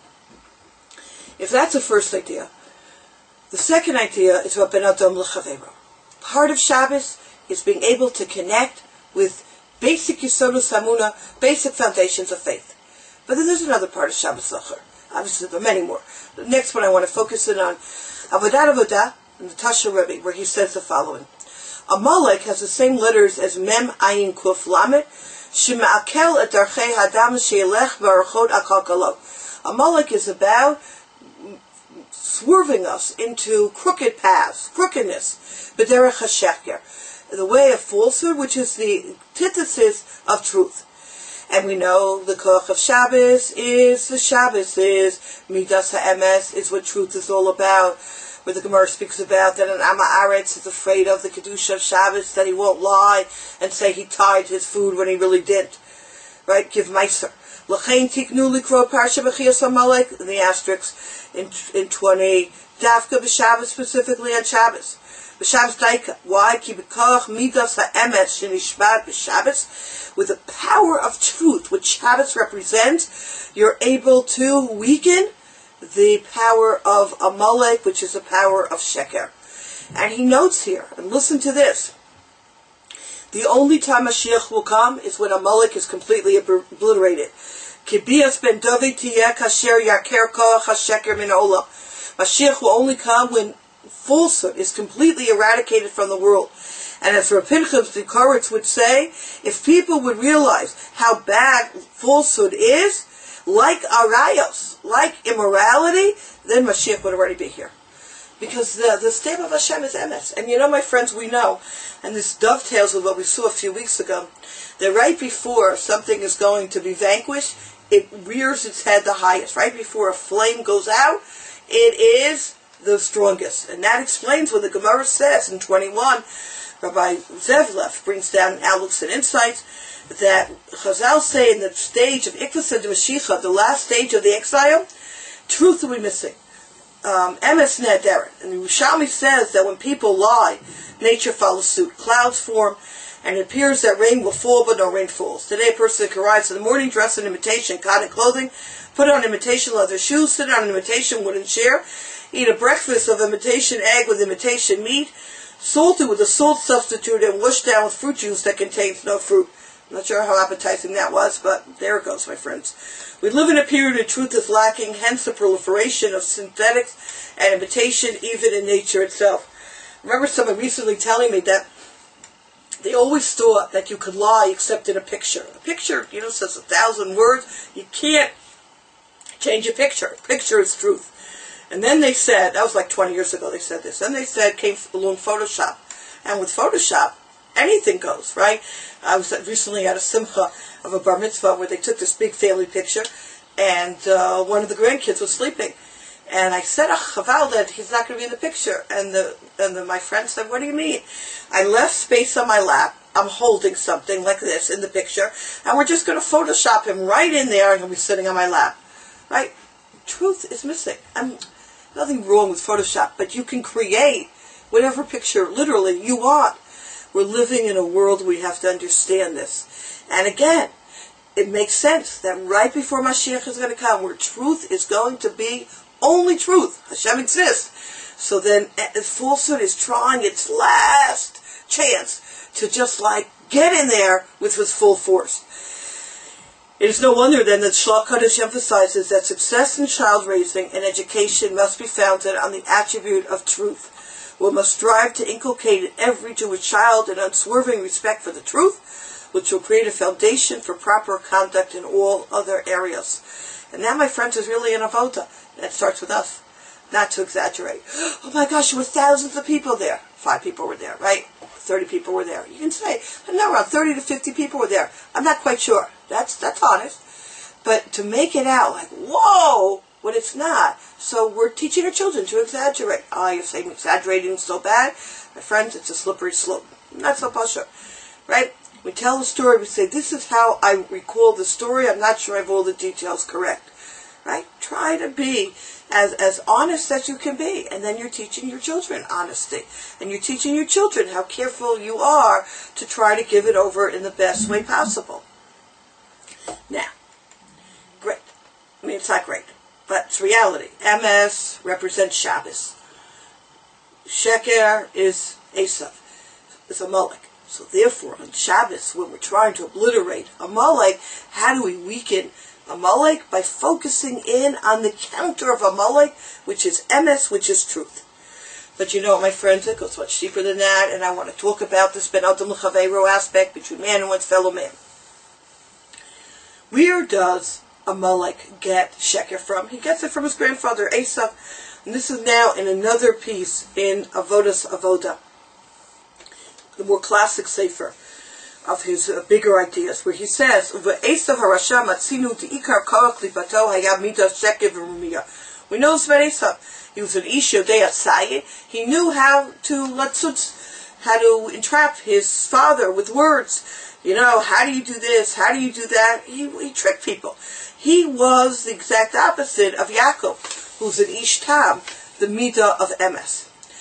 If that's the first idea, the second idea is about Ben Adam L'Chaveiro. Part of Shabbos is being able to connect with basic Yesodus Hamuna, basic foundations of faith. But then there's another part of Shabbos Zachor. Obviously, there are many more. The next one I want to focus in on, Avodat Avodah, in the Tasha Rebbe, where he says the following. Amalek has the same letters as Mem Ayin Kuf Lamed, Shema'akel et Darchei Hadam She'elech V'arachot Akalkalot. Amalek is about swerving us into crooked paths, crookedness, B'derech HaSheker, the way of falsehood, which is the antithesis of truth. And we know the koach of Shabbos is, the Shabbos is, Midas HaEmes is what truth is all about, where the Gemara speaks about that an Am Haaretz is afraid of the Kedusha of Shabbos, that he won't lie and say he tied his food when he really didn't. Right? Give Meiser. L'chein tiknu likro parsha b'chiyas Amalek, in the asterisk, in, in twenty, Dafka b'Shabbos, specifically on Shabbos. B'Shabbos Daika. Why? Ki b'koach midas ha'emes shenishbat b'Shabbos. With the power of truth, which Shabbos represents, you're able to weaken the power of Amalek, which is the power of Sheker. And he notes here, and listen to this, the only time Mashiach will come is when Amalek is completely obliterated. Kibias ben David tiyeh kasher yaker koach hasheker min olam. Mashiach will only come when falsehood is completely eradicated from the world. And as Rav Pinchas the Koritz would say, if people would realize how bad falsehood is, like arayos, like immorality, then Mashiach would already be here. Because the, the state of Hashem is emes. And you know, my friends, we know, and this dovetails with what we saw a few weeks ago, that right before something is going to be vanquished, it rears its head the highest. Right before a flame goes out, it is the strongest. And that explains when the Gemara says in twenty-one, Rabbi Zevlev brings down outlooks and insights, that Chazal say in the stage of Ikvus and Mashiach, the last stage of the exile, truth will be missing. Um, Emes Nederet. And the Yerushalmi says that when people lie, nature follows suit. Clouds form, and it appears that rain will fall, but no rain falls. Today a person can rise in the morning, dress in imitation cotton clothing, put on imitation leather shoes, sit on an imitation wooden chair, eat a breakfast of imitation egg with imitation meat, salted with a salt substitute, and washed down with fruit juice that contains no fruit. I'm not sure how appetizing that was, but there it goes, my friends. We live in a period where truth is lacking, hence the proliferation of synthetics and imitation, even in nature itself. I remember someone recently telling me that they always thought that you could lie except in a picture. A picture, you know, says a thousand words. You can't change a picture. A picture is truth. And then they said, that was like twenty years ago they said this, then they said, came along Photoshop. And with Photoshop, anything goes, right? I was recently at a simcha of a bar mitzvah where they took this big family picture, and uh, one of the grandkids was sleeping. And I said, oh, Chaval, that he's not going to be in the picture. And the and the, my friend said, what do you mean? I left space on my lap. I'm holding something like this in the picture, and we're just going to Photoshop him right in there, and he'll be sitting on my lap. Right? Truth is missing. I'm, nothing wrong with Photoshop, but you can create whatever picture, literally, you want. We're living in a world where we have to understand this. And again, it makes sense that right before Mashiach is going to come, where truth is going to be only truth. Hashem exists. So then falsehood is trying its last chance to just like get in there with his full force. It is no wonder then that Shlach Kodesh emphasizes that success in child raising and education must be founded on the attribute of truth. One must strive to inculcate in every Jewish child an unswerving respect for the truth, which will create a foundation for proper conduct in all other areas. And that, my friends, is really an avoda. That starts with us. Not to exaggerate. Oh my gosh, there were thousands of people there. Five people were there, right? Thirty people were there. You can say, no, around thirty to fifty people were there. I'm not quite sure. That's that's honest. But to make it out like, whoa, when it's not. So we're teaching our children to exaggerate. Ah, oh, you're saying exaggerating is so bad? My friends, it's a slippery slope. Not so pasha. Right? We tell a story, we say, this is how I recall the story. I'm not sure I have all the details correct. Right? Try to be as, as honest as you can be. And then you're teaching your children honesty. And you're teaching your children how careful you are to try to give it over in the best way possible. Now, great. I mean, it's not great, but it's reality. M S represents Shabbos. Sheker is Esav. It's Amalek. So therefore, on Shabbos, when we're trying to obliterate Amalek, how do we weaken Amalek? By focusing in on the counter of Amalek, which is M S, which is truth. But you know, my friends, it goes much deeper than that, and I want to talk about this Ben Adam L'Chaveiro aspect between man and one's fellow man. Where does Amalek get Sheker from? He gets it from his grandfather, Esav. And this is now in another piece in Avodas Avoda, the more classic sefer of his uh, bigger ideas, where he says, "Esav harasha matzinu diikar koach lipato hayab midas sheker v'rumiyah." We know this about Esav. He was an ish yodei asayid. He knew how to latzutz, how to entrap his father with words. You know, how do you do this? How do you do that? He, he tricked people. He was the exact opposite of Yaakov, who's an ish tam, the midah of emes.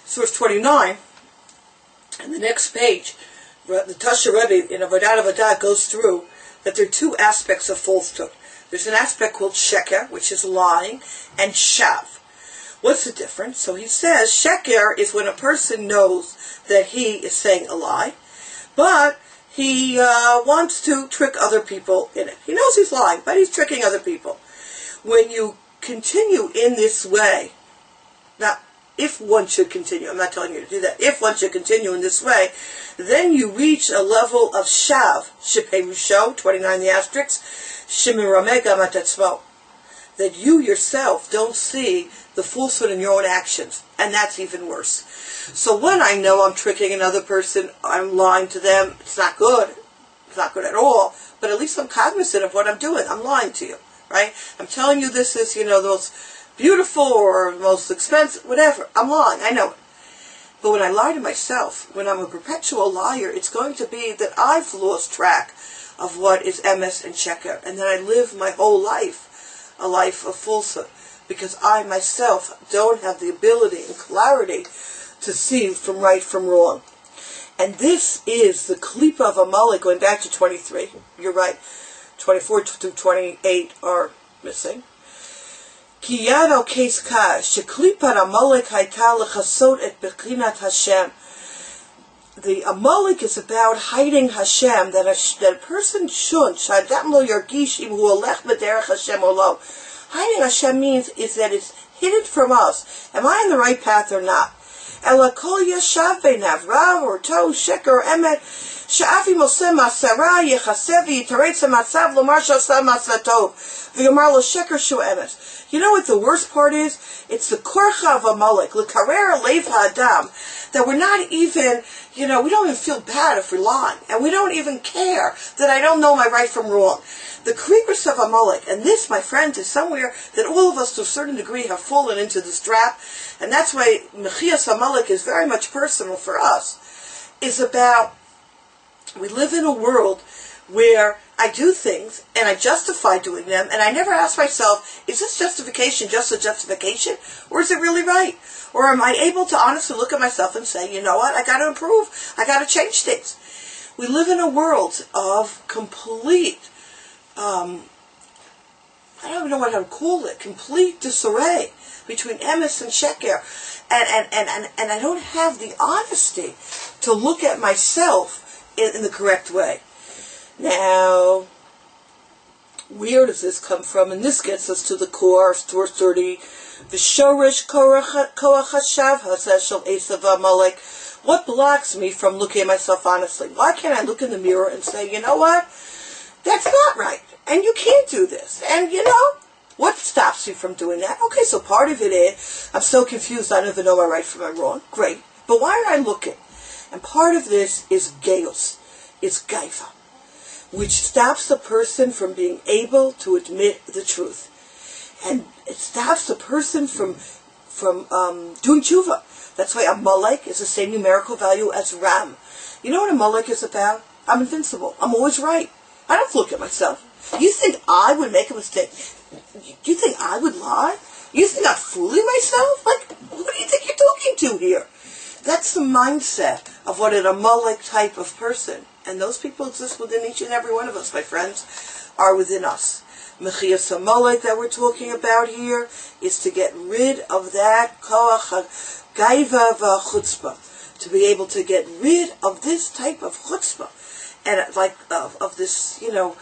source twenty-nine, and the next page, the Tasha Rebbe in Avodat Avodah goes through that there are two aspects of falsehood. There's an aspect called sheker, which is lying, and shav. What's the difference? So he says sheker is when a person knows that he is saying a lie, but he uh, wants to trick other people in it. He knows he's lying, but he's tricking other people. When you continue in this way, now, if one should continue, I'm not telling you to do that, if one should continue in this way, then you reach a level of shav, shiperusho, twenty-nine the asterisk, shimiramega matatzmo, that you yourself don't see the falsehood in your own actions, and that's even worse. So when I know I'm tricking another person, I'm lying to them, it's not good, it's not good at all, but at least I'm cognizant of what I'm doing. I'm lying to you, right? I'm telling you this is, you know, the most beautiful or most expensive, whatever. I'm lying, I know it. But when I lie to myself, when I'm a perpetual liar, it's going to be that I've lost track of what is emes and sheker, and that I live my whole life a life of falsehood, because I myself don't have the ability and clarity to see from right from wrong. And this is the klipa of Amalek, going back to twenty-three. You're right, twenty-four to twenty-eight are missing. Ki yado case kash, sheklipat Amalek haita lechasot et bechinat Hashem. The Amalek is about hiding Hashem, that a, that a person should, shadam lo yargish im hu olech b'derech Hashem olo. Hiding Hashem means is that it's hidden from us. Am I on the right path or not? Ela kol yashav beinav rav or to sheker or emet she'afi moseh masara yechasev v'yitaretz ha'matzav lomar shasam masatov v'yomar lo sheker shu emet. You know what the worst part is? It's the korcha of Amalek, l'karer leiv ha'adam, that we're not even, you know, we don't even feel bad if we're lying, and we don't even care that I don't know my right from wrong. The creepers of Amalek, and this, my friends, is somewhere that all of us to a certain degree have fallen into this trap, and that's why Mechias Amalek is very much personal for us, is about, we live in a world where I do things, and I justify doing them, and I never ask myself, is this justification just a justification, or is it really right? Or am I able to honestly look at myself and say, you know what, I got to improve, I got to change things. We live in a world of complete, um, I don't even know what I would call it, complete disarray between emes and sheker, and, and, and, and, and I don't have the honesty to look at myself in, in the correct way. Now, where does this come from? And this gets us to the core, source thirty. V'shorish koach hashav haseshel Esav Amalek. What blocks me from looking at myself honestly? Why can't I look in the mirror and say, you know what? That's not right. And you can't do this. And you know, what stops you from doing that? Okay, so part of it is, I'm so confused, I don't even know my right from my wrong. Great. But why are I looking? And part of this is geos, is gaiva, which stops the person from being able to admit the truth. And it stops the person from from um, doing tshuva. That's why Amalek is the same numerical value as Ram. You know what Amalek is about? I'm invincible. I'm always right. I don't look at myself. You think I would make a mistake? You think I would lie? You think I'm fooling myself? Like, what do you think you're talking to here? That's the mindset of what an Amalek type of person, and those people exist within each and every one of us, my friends, are within us. Mechias Amalek that we're talking about here is to get rid of that koach gaiva v'chutzpah, to be able to get rid of this type of chutzpah, and like of, of this, you know,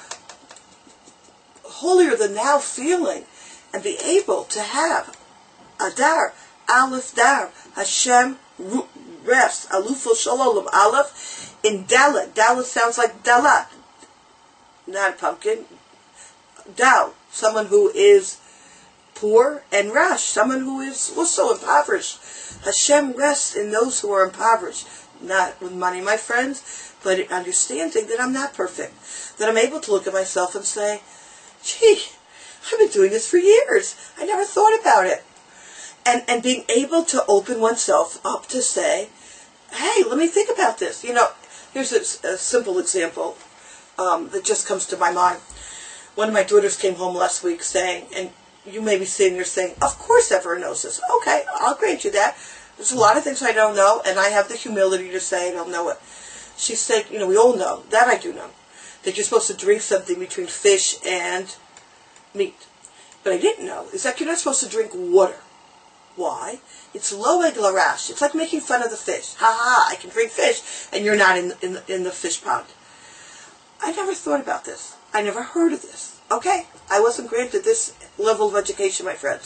holier than thou feeling, and be able to have Adar, Aleph Dar, Hashem rest, Alufo Shalom Aleph, in Dalet. Dalet sounds like Dalat, not a pumpkin. Dal, someone who is poor, and Rash, someone who is also impoverished. Hashem rests in those who are impoverished, not with money, my friends, but in understanding that I'm not perfect, that I'm able to look at myself and say, gee, I've been doing this for years. I never thought about it. And and being able to open oneself up to say, hey, let me think about this. You know, here's a, a simple example um, that just comes to my mind. One of my daughters came home last week saying, and you may be sitting there saying, of course everyone knows this. Okay, I'll grant you that. There's a lot of things I don't know, and I have the humility to say I don't know it. She said, you know, we all know, that I do know, that you're supposed to drink something between fish and meat. But I didn't know is that you're not supposed to drink water. Why? It's loeg larash. It's like making fun of the fish. Ha ha, I can drink fish, and you're not in, in, in the fish pond. I never thought about this. I never heard of this. Okay, I wasn't granted this level of education, my friends.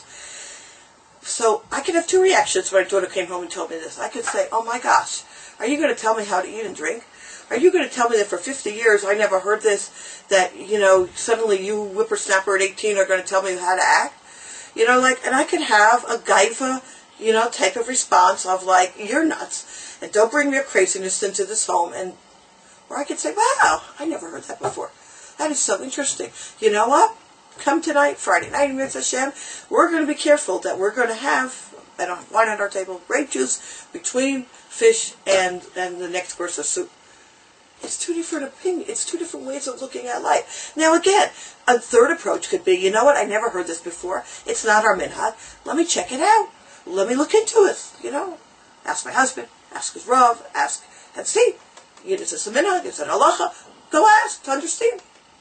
So I could have two reactions when my daughter came home and told me this. I could say, oh my gosh, are you going to tell me how to eat and drink? Are you going to tell me that for fifty years I never heard this, that, you know, suddenly you whippersnapper at eighteen are going to tell me how to act? You know, like, and I could have a gaiva, you know, type of response of like, you're nuts, and don't bring your craziness into this home. And, or I could say, wow, I never heard that before. That is so interesting. You know what? Come tonight, Friday night in Mitzvah Hashem, we're going to be careful that we're going to have and wine on our table, grape juice between fish and, and the next course of soup. It's two different opinions. It's two different ways of looking at life. Now again, a third approach could be, you know what, I never heard this before. It's not our minhag. Let me check it out. Let me look into it. You know, ask my husband, ask his Rav, ask and see. Is this a minhag? Is it halacha? Go ask to understand.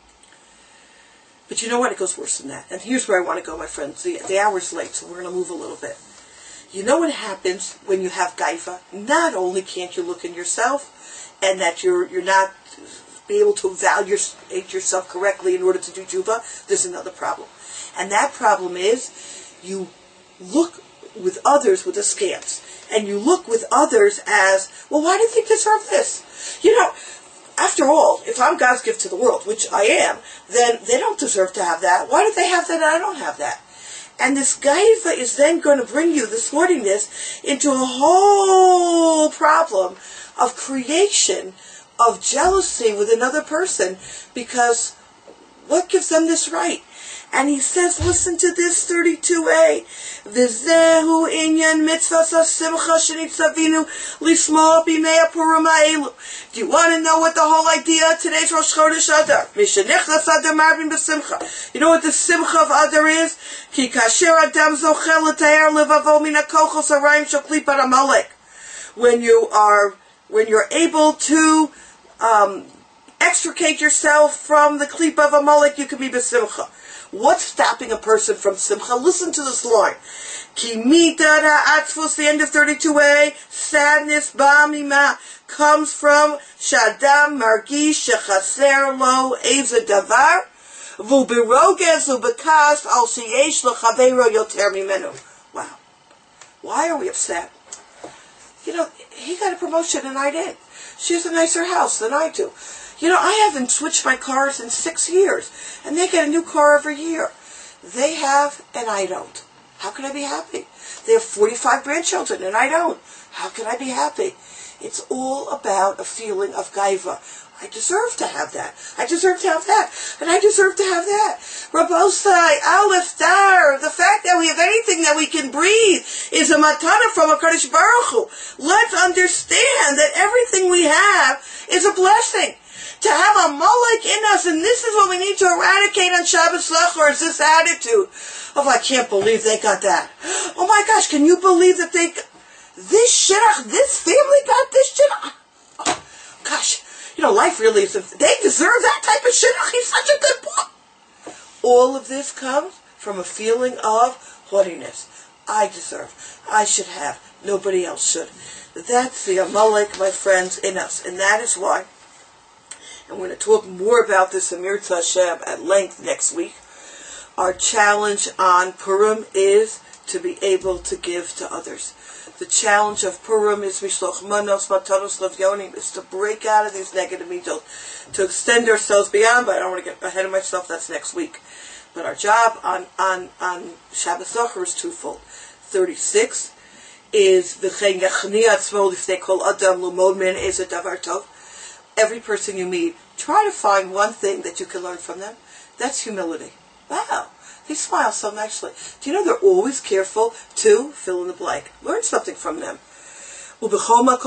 But you know what? It goes worse than that. And here's where I want to go, my friends. The, the hour's late, so we're going to move a little bit. You know what happens when you have gaiva? Not only can't you look in yourself, and that you're you're not be able to evaluate yourself correctly in order to do tshuva, there's another problem. And that problem is you look with others with askance. And you look with others as, well, why do they deserve this? You know, after all, if I'm God's gift to the world, which I am, then they don't deserve to have that. Why do they have that and I don't have that? And this gaiva is then going to bring you, this hoardiness, into a whole problem of creation, of jealousy with another person, because what gives them this right? And he says, listen to this, thirty-two a. V'zehu inyan mitzvahs ha-simcha shenitzavinu lismo b'mei Purim ha'elu. Do you want to know what the whole idea of today's Rosh Chodesh Adar? Mishenichnas Adar marbin b'simcha. You know what the simcha of Adar is? Ki kasher adam zochel l'taher levavo min ha-kochos harayim shel klipat Amalek. When you are, when you're able to um, extricate yourself from the klipa of Amalek, you can be b'simcha. What's stopping a person from simcha? Listen to this line. Ki midad ha'atzvus, the end of thirty-two a, sadness ba'mima, comes from shadam margish shechaser lo eza davar, vu birogez ubekas al sheyesh l'chaveiro yoter mimenu. Wow. Why are we upset? You know, he got a promotion and I did. She has a nicer house than I do. You know, I haven't switched my cars in six years, and they get a new car every year. They have, and I don't. How can I be happy? They have forty-five grandchildren, and I don't. How can I be happy? It's all about a feeling of gaiva. I deserve to have that. I deserve to have that. And I deserve to have that. Rabosai, Aleph, Dar, the fact that we have anything that we can breathe is a matana from a Kadosh Baruch Hu. Let's understand that everything we have is a blessing. To have a Molech in us, and this is what we need to eradicate on Shabbos Lachor, is this attitude of, I can't believe they got that. Oh my gosh, can you believe that they, this shidduch, this family got this shidduch? Oh, gosh, you know, life really is, they deserve that type of shidduch. He's such a good boy. All of this comes from a feeling of haughtiness. I deserve, I should have, nobody else should. That's the Amalek, my friends, in us, and that is why. I'm going to talk more about this in Mirza Hashem at length next week. Our challenge on Purim is to be able to give to others. The challenge of Purim is Mishloch Manos Matanos Levyonim, is to break out of these negative middot, to extend ourselves beyond, but I don't want to get ahead of myself, that's next week. But our job on, on, on Shabbos Zachor is twofold. thirty-six is V'chein Yachni Atzmo Lifnei Kol Adam L'mod Min Ezer Davar Tov. Every person you meet, try to find one thing that you can learn from them. That's humility. Wow, they smile so nicely. Do you know they're always careful to fill in the blank? Learn something from them. And when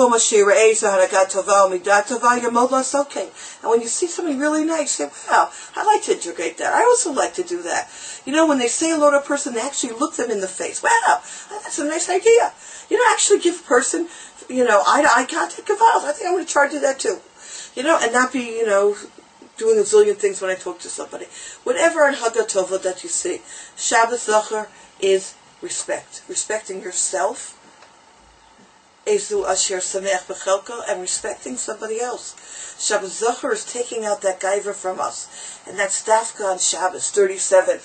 you see something really nice, you say, wow, I'd like to integrate that. I also like to do that. You know, when they say hello to a person, they actually look them in the face. Wow, that's a nice idea. You know, actually give a person, you know, eye-to-eye contact. I think I'm going to try to do that too. You know, and not be, you know, doing a zillion things when I talk to somebody. Whatever Anhaga Tova that you see, Shabbos Zachar is respect. Respecting yourself, Ezu Asher Samech Bechelko, and respecting somebody else. Shabbos Zachar is taking out that gaiva from us. And that's Dafka on Shabbos thirty-seven.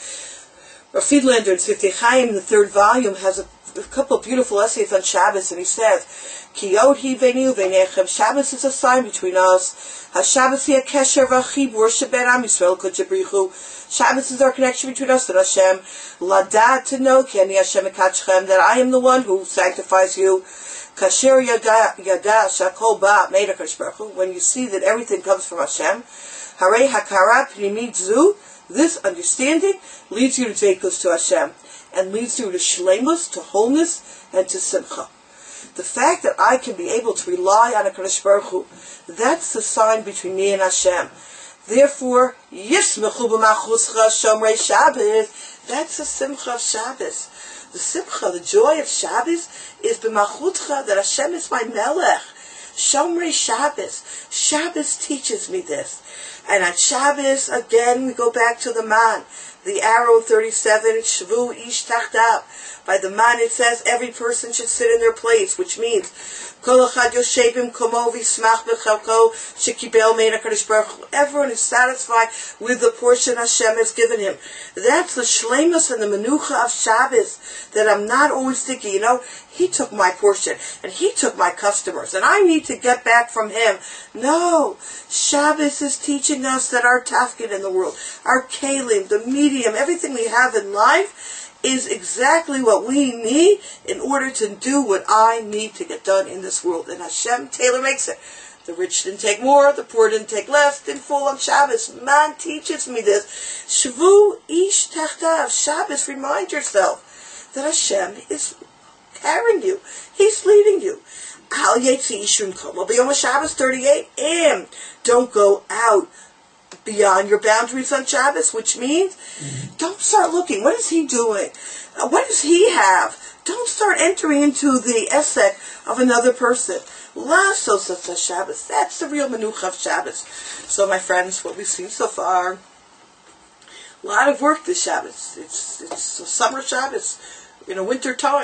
Rav Friedlander in Sifte Chaim, the third volume, has a, a couple of beautiful essays on Shabbos, and he says, Ki Yod Hi Veinu Veinechem, Shabbos is a sign between us. HaShabbos Hi HaKesher V'Achibur Sheben Am Yisrael Kodebrichu. Shabbos is our connection between us and Hashem. Ladat, to know, Ki Ani Hashem Ekachchem, that I am the one who sanctifies you. Kasher Yada Yada Shakol Ba Meid HaKadosh Baruch Hu. When you see that everything comes from Hashem, Harei Hakara Pnimit Zu, this understanding leads you to Dveikus to Hashem, and leads you to Shleimus, to wholeness, and to Simcha. The fact that I can be able to rely on HaKadosh Baruch Hu, that's the sign between me and Hashem. Therefore, Yismechu b'machuscha Shomrei Shabbos, that's the Simcha of Shabbos. The Simcha, the joy of Shabbos, is b'machutcha, that Hashem is my Melech. Shomrei Shabbos. Shabbos teaches me this. And on Shabbos, again, we go back to the man. The arrow thirty-seven, Shvu Ish Tachtav. By the man it says every person should sit in their place, which means Kol Echad Yoshevim Komo V'Yismach B'Chalko Shekibel Meid HaKadosh Baruch Hu. Everyone is satisfied with the portion Hashem has given him. That's the shleimus and the menucha of Shabbos, that I'm not always thinking, you know, he took my portion, and he took my customers, and I need to get back from him. No, Shabbos is teaching us that our tafkid in the world, our kalim, the medium, everything we have in life, is exactly what we need in order to do what I need to get done in this world. And Hashem tailor makes it. The rich didn't take more, the poor didn't take less, didn't fall on Shabbos. Man teaches me this. Shvu Ish Tachtav. Shabbos, remind yourself that Hashem is carrying you. He's leading you. Al Yetzi Ishun Komo B'Yom Shabbos thirty-eight. And don't go out beyond your boundaries on Shabbos, which means mm-hmm. don't start looking. What is he doing? Uh, what does he have? Don't start entering into the essek of another person. La Sosat Shabbos. That's the real menucha of Shabbos. So, my friends, what we've seen so far, a lot of work this Shabbos. It's it's a summer Shabbos, you know, winter time.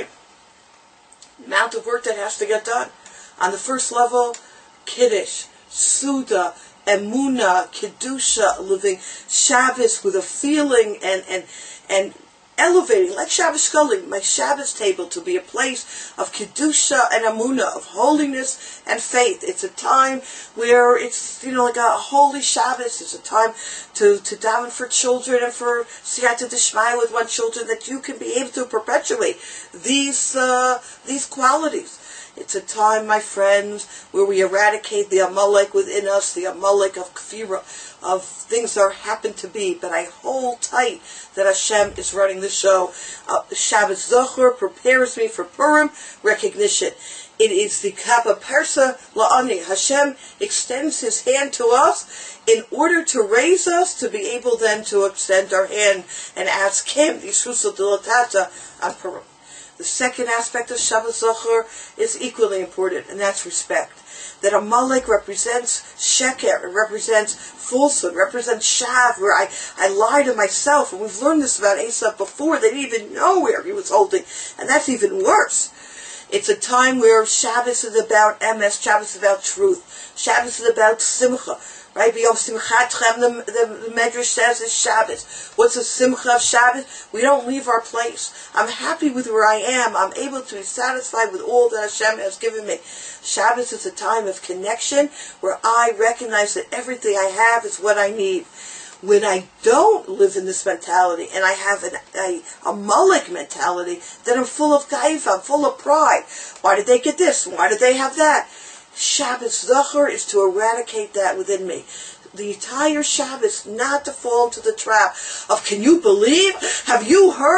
Amount of work that has to get done. On the first level, Kiddush, Suda, Emunah, Kedusha, living Shabbos with a feeling and and and elevating, like Shabbos Shkolim, my Shabbos table to be a place of Kedusha and Emunah, of holiness and faith. It's a time where it's, you know, like a holy Shabbos. It's a time to, to daven for children and for Siyata Dishmaya with one children, that you can be able to perpetuate these uh, these qualities. It's a time, my friends, where we eradicate the Amalek within us, the Amalek of Kfira, of things that happen to be. But I hold tight that Hashem is running the show. Uh, Shabbos Zohar prepares me for Purim recognition. It is the Kappa Persa La'ani. Hashem extends his hand to us in order to raise us to be able then to extend our hand and ask him, Yishusa Dilatata, on Purim. The second aspect of Shabbos Zohar is equally important, and that's respect. That Amalek represents sheker, it represents falsehood, represents shav, where I, I lie to myself. And we've learned this about Esav before. They didn't even know where he was holding, and that's even worse. It's a time where Shabbos is about emes, Shabbos is about truth, Shabbos is about simcha. Right? The, the, the Medrash says is Shabbos. What's the simcha of Shabbos? We don't leave our place. I'm happy with where I am. I'm able to be satisfied with all that Hashem has given me. Shabbos is a time of connection where I recognize that everything I have is what I need. When I don't live in this mentality and I have an, a, a Amalek mentality, then I'm full of gaiva, I'm full of pride. Why did they get this? Why did they have that? Shabbos Zohar is to eradicate that within me. The entire Shabbos, not to fall into the trap of, can you believe? Have you heard?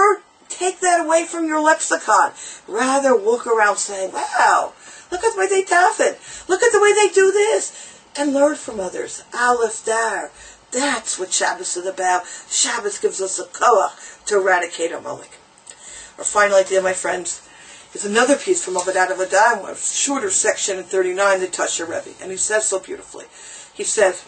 take that away from your lexicon. Rather, walk around saying, wow, look at the way they daven. Look at the way they do this. And learn from others. Aleph Dar. That's what Shabbos is about. Shabbos gives us a koach to eradicate Amalek. Our final idea, my friends, is another piece from Avodat Avodah, a shorter section in thirty-nine, the Tasha Rebbe. And he says so beautifully. He says,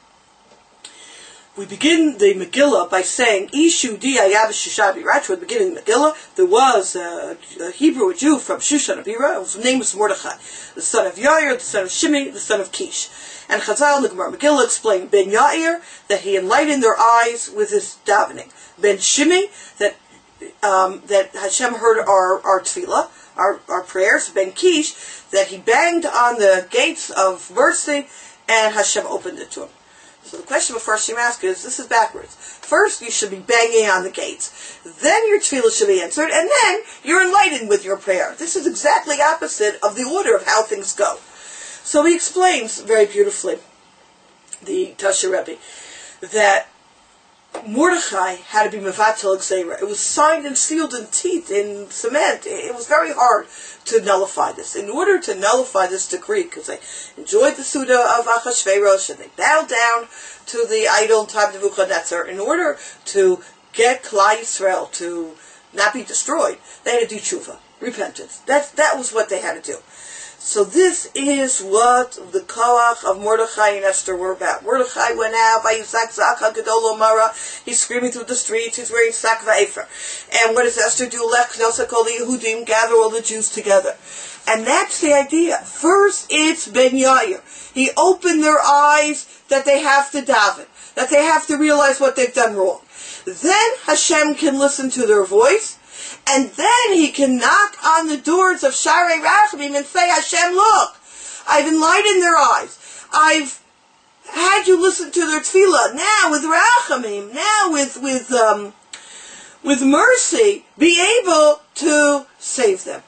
we begin the Megillah by saying, Ishu di Ayab Shushan Right toward the beginning of the Megillah, there was a, a Hebrew, a Jew from Shushan Abira, whose name was Mordechai, the son of Yair, the son of Shimi, the son of Kish. And Chazal in the Gemara Megillah explained Ben Yair, that he enlightened their eyes with his davening. Ben Shimi, that um, that Hashem heard our, our tefillah, our, our prayers. Ben Kish, that he banged on the gates of mercy, and Hashem opened it to him. So the question before Hashem asks is, this is backwards. First, you should be banging on the gates. Then your tefillah should be answered, and then you're enlightened with your prayer. This is exactly opposite of the order of how things go. So he explains very beautifully, the Tasha Rebbe, that Mordechai had to be mevatel gzeira. It was signed and sealed in teeth, in cement. It was very hard to nullify this. In order to nullify this decree, because they enjoyed the Suda of Achashverosh and they bowed down to the idol in time of Nebuchadnezzar, in order to get Klal Yisrael to not be destroyed, they had to do tshuva, repentance. That, that was what they had to do. So this is what the koach of Mordechai and Esther were about. Mordechai went out, he's screaming through the streets, he's wearing sak va'efer. And what does Esther do? Lech knosek kol Yehudim, gather all the Jews together. And that's the idea. First, it's Ben Yair. He opened their eyes that they have to daven, that they have to realize what they've done wrong. Then Hashem can listen to their voice, and then he can knock on the doors of Sharei Rachamim and say, Hashem, look, I've enlightened their eyes. I've had you listen to their tefillah. Now with Rachamim, now with with um, with mercy, be able to save them.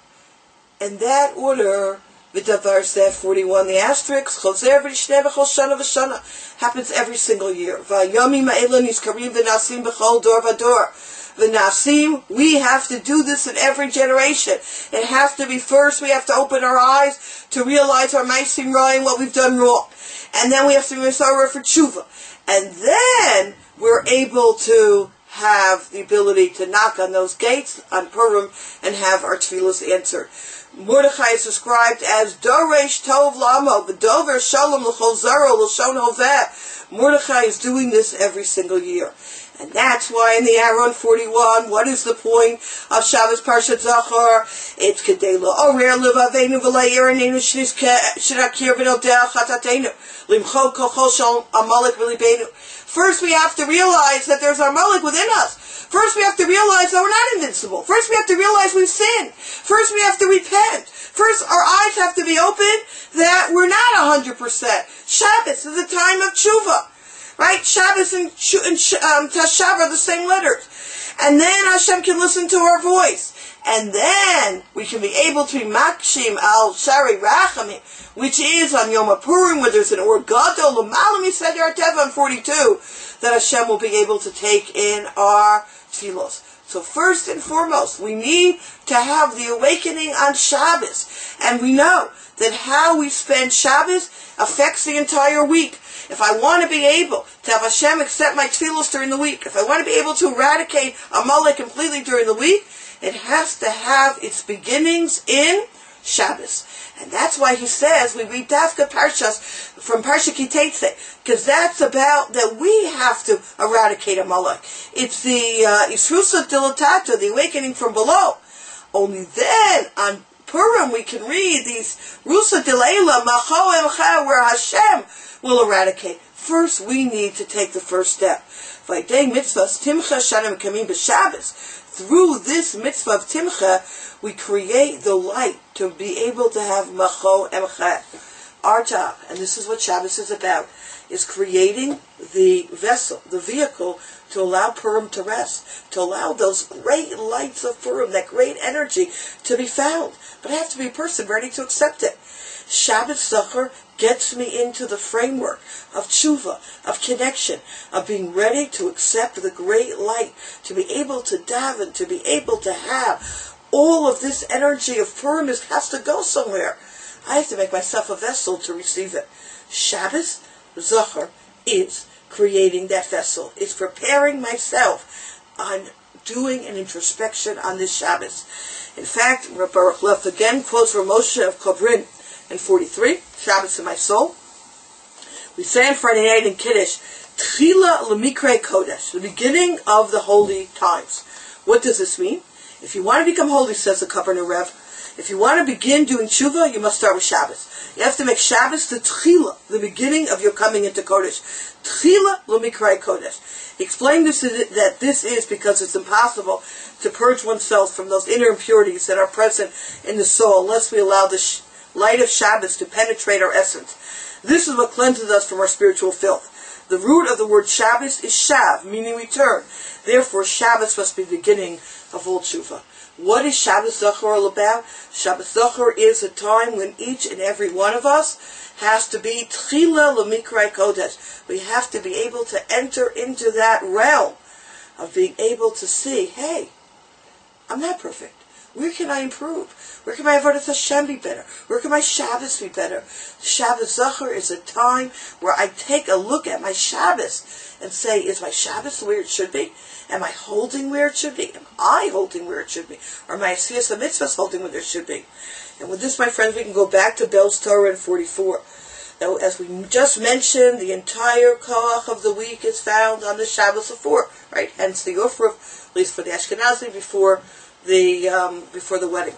And that order, V'davar Zeh forty-one, the asterisk, Choser v'nishneh b'chol shana v'shana, happens every single year. V'yomim ha'ela nizkarim v'nasim b'chol dor v'dor. The Nasim, we have to do this in every generation. It has to be first, we have to open our eyes to realize our Maisim Ra'im, what we've done wrong. And then we have to be Misarah for Tshuva. And then we're able to have the ability to knock on those gates on Purim and have our tefillahs answered. Mordechai is described as Doresh Tov Lamo, V'dover Shalom L'chol Zaro L'shon Hoveh. Mordechai is doing this every single year. And that's why in the Aaron forty-one, what is the point of Shabbos Parshat Zachor? It's Kedei La'orer Levaveinu V'la'ir Anenu Sh'nakir V'nodeh Chatateinu Limchol Kochol Shal Amalek V'libeinu. First we have to realize that there's Amalek within us. First we have to realize that we're not invincible. First we have to realize we've sinned. First we have to repent. First our eyes have to be open that we're not one hundred percent. Shabbos is the time of tshuva. Right? Shabbos and, and um, Tashav are the same letters. And then Hashem can listen to our voice. And then we can be able to be Makshim al Sharei Rachamim, which is on Yom HaPurim, where there's an Or Gadol, L'malam Yiseder Teva on forty-two, that Hashem will be able to take in our tefillos. So first and foremost, we need to have the awakening on Shabbos. And we know that how we spend Shabbos affects the entire week. If I want to be able to have Hashem accept my tefillos during the week, if I want to be able to eradicate Amalek completely during the week, it has to have its beginnings in Shabbos. And that's why he says, we read Dafka Parshas from Parsha Ki Teitzei, because that's about that we have to eradicate Amalek. It's the Isrusa Dilatata, the awakening from below. Only then, on Purim, we can read these Rusa Dilayla, Macho Emcha, where Hashem will eradicate. First, we need to take the first step. Vaydei mitzvahs timcha shanim kamim b'Shabbos. Through this mitzvah of timcha, we create the light to be able to have macho emcha. Our job, and this is what Shabbos is about, is creating the vessel, the vehicle, to allow Purim to rest, to allow those great lights of Purim, that great energy, to be found. But I have to be a person ready to accept it. Shabbos Zachor gets me into the framework of tshuva, of connection, of being ready to accept the great light, to be able to daven, to be able to have all of this energy of Purim is, has to go somewhere. I have to make myself a vessel to receive it. Shabbos Zachor is creating that vessel. It's preparing myself on doing an introspection on this Shabbos. In fact, Rabbi Baruch Leff again quotes from Moshe of Kobrin in forty-three, Shabbos in my soul. We say on Friday night in Kiddush, Tchila L'Mikrei Kodesh, the beginning of the holy times. What does this mean? If you want to become holy, says the Kavarna Rev, if you want to begin doing tshuva, you must start with Shabbos. You have to make Shabbos the Tchila, the beginning of your coming into Kodesh. Tchila L'Mikrei Kodesh. He explained this, that this is because it's impossible to purge oneself from those inner impurities that are present in the soul unless we allow the sh- light of Shabbos to penetrate our essence. This is what cleanses us from our spiritual filth. The root of the word Shabbos is shav, meaning return. Therefore, Shabbos must be the beginning of all tshuva. What is Shabbos Zachor all about? Shabbos Zachor is a time when each and every one of us has to be Tchila L'Mikrei Kodesh. We have to be able to enter into that realm of being able to see, hey, I'm not perfect. Where can I improve? Where can my Avodas Hashem be better? Where can my Shabbos be better? Shabbos Zachor is a time where I take a look at my Shabbos and say, is my Shabbos where it should be? Am I holding where it should be? Am I holding where it should be? Or am I Asiyas HaMitzvahs holding where it should be? And with this, my friends, we can go back to Bell's Torah in forty-four. Now, as we just mentioned, the entire koach of the week is found on the Shabbos of four, right? Hence the Ufrav, at least for the Ashkenazi, before the um, before the wedding.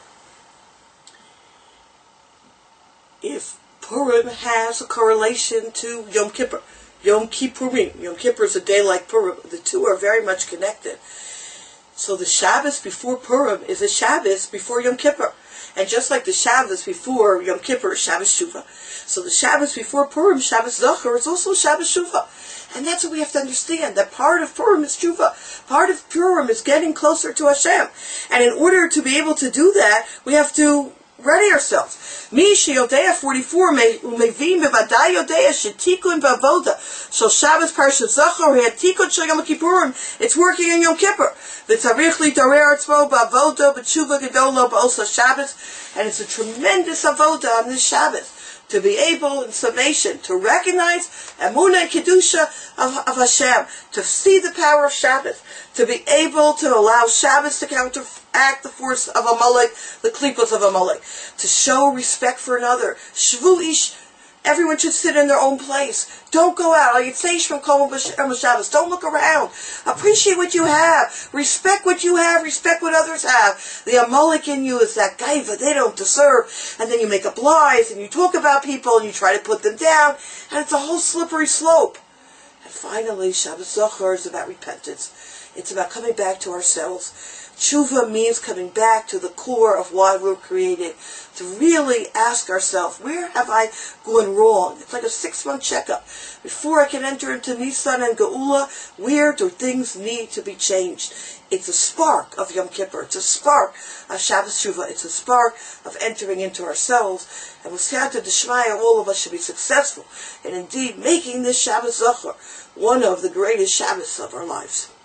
If Purim has a correlation to Yom Kippur, Yom Kippurim, Yom Kippur is a day like Purim, the two are very much connected. So the Shabbos before Purim is a Shabbos before Yom Kippur. And just like the Shabbos before Yom Kippur is Shabbos Shuvah, so the Shabbos before Purim, Shabbos Zachor, is also Shabbos Shuvah. And that's what we have to understand, that part of Purim is Shuvah. Part of Purim is getting closer to Hashem. And in order to be able to do that, we have to ready ourselves. Mi sheyodea forty-four umevim bevadai yodea shetikun bavoda. So Shabbos Parashat Zachor had tikun shel Yom Kippurim. It's working in Yom Kippur. V'tzarich lidarer atzmo bavoda b'tshuva gedola b'osa Shabbos, and it's a tremendous avoda on this Shabbos to be able, in summation, to recognize Emunah and Kedusha of, of Hashem, to see the power of Shabbos, to be able to allow Shabbos to counteract the force of Amalek, the klipos of Amalek, to show respect for another. Shvu ish, everyone should sit in their own place. Don't go out. Like it says from Kol Shabbos. Don't look around. Appreciate what you have. Respect what you have. Respect what others have. The Amalek in you is that gaiva they don't deserve. And then you make up lies and you talk about people and you try to put them down. And it's a whole slippery slope. And finally, Shabbos Zachor is about repentance. It's about coming back to ourselves. Tshuva means coming back to the core of why we're created, to really ask ourselves, where have I gone wrong? It's like a six-month checkup. Before I can enter into Nisan and Geula, where do things need to be changed? It's a spark of Yom Kippur. It's a spark of Shabbos Tshuva. It's a spark of entering into ourselves. And with Siyata D'Shmaya, all of us should be successful in indeed making this Shabbos Zachor one of the greatest Shabbos of our lives.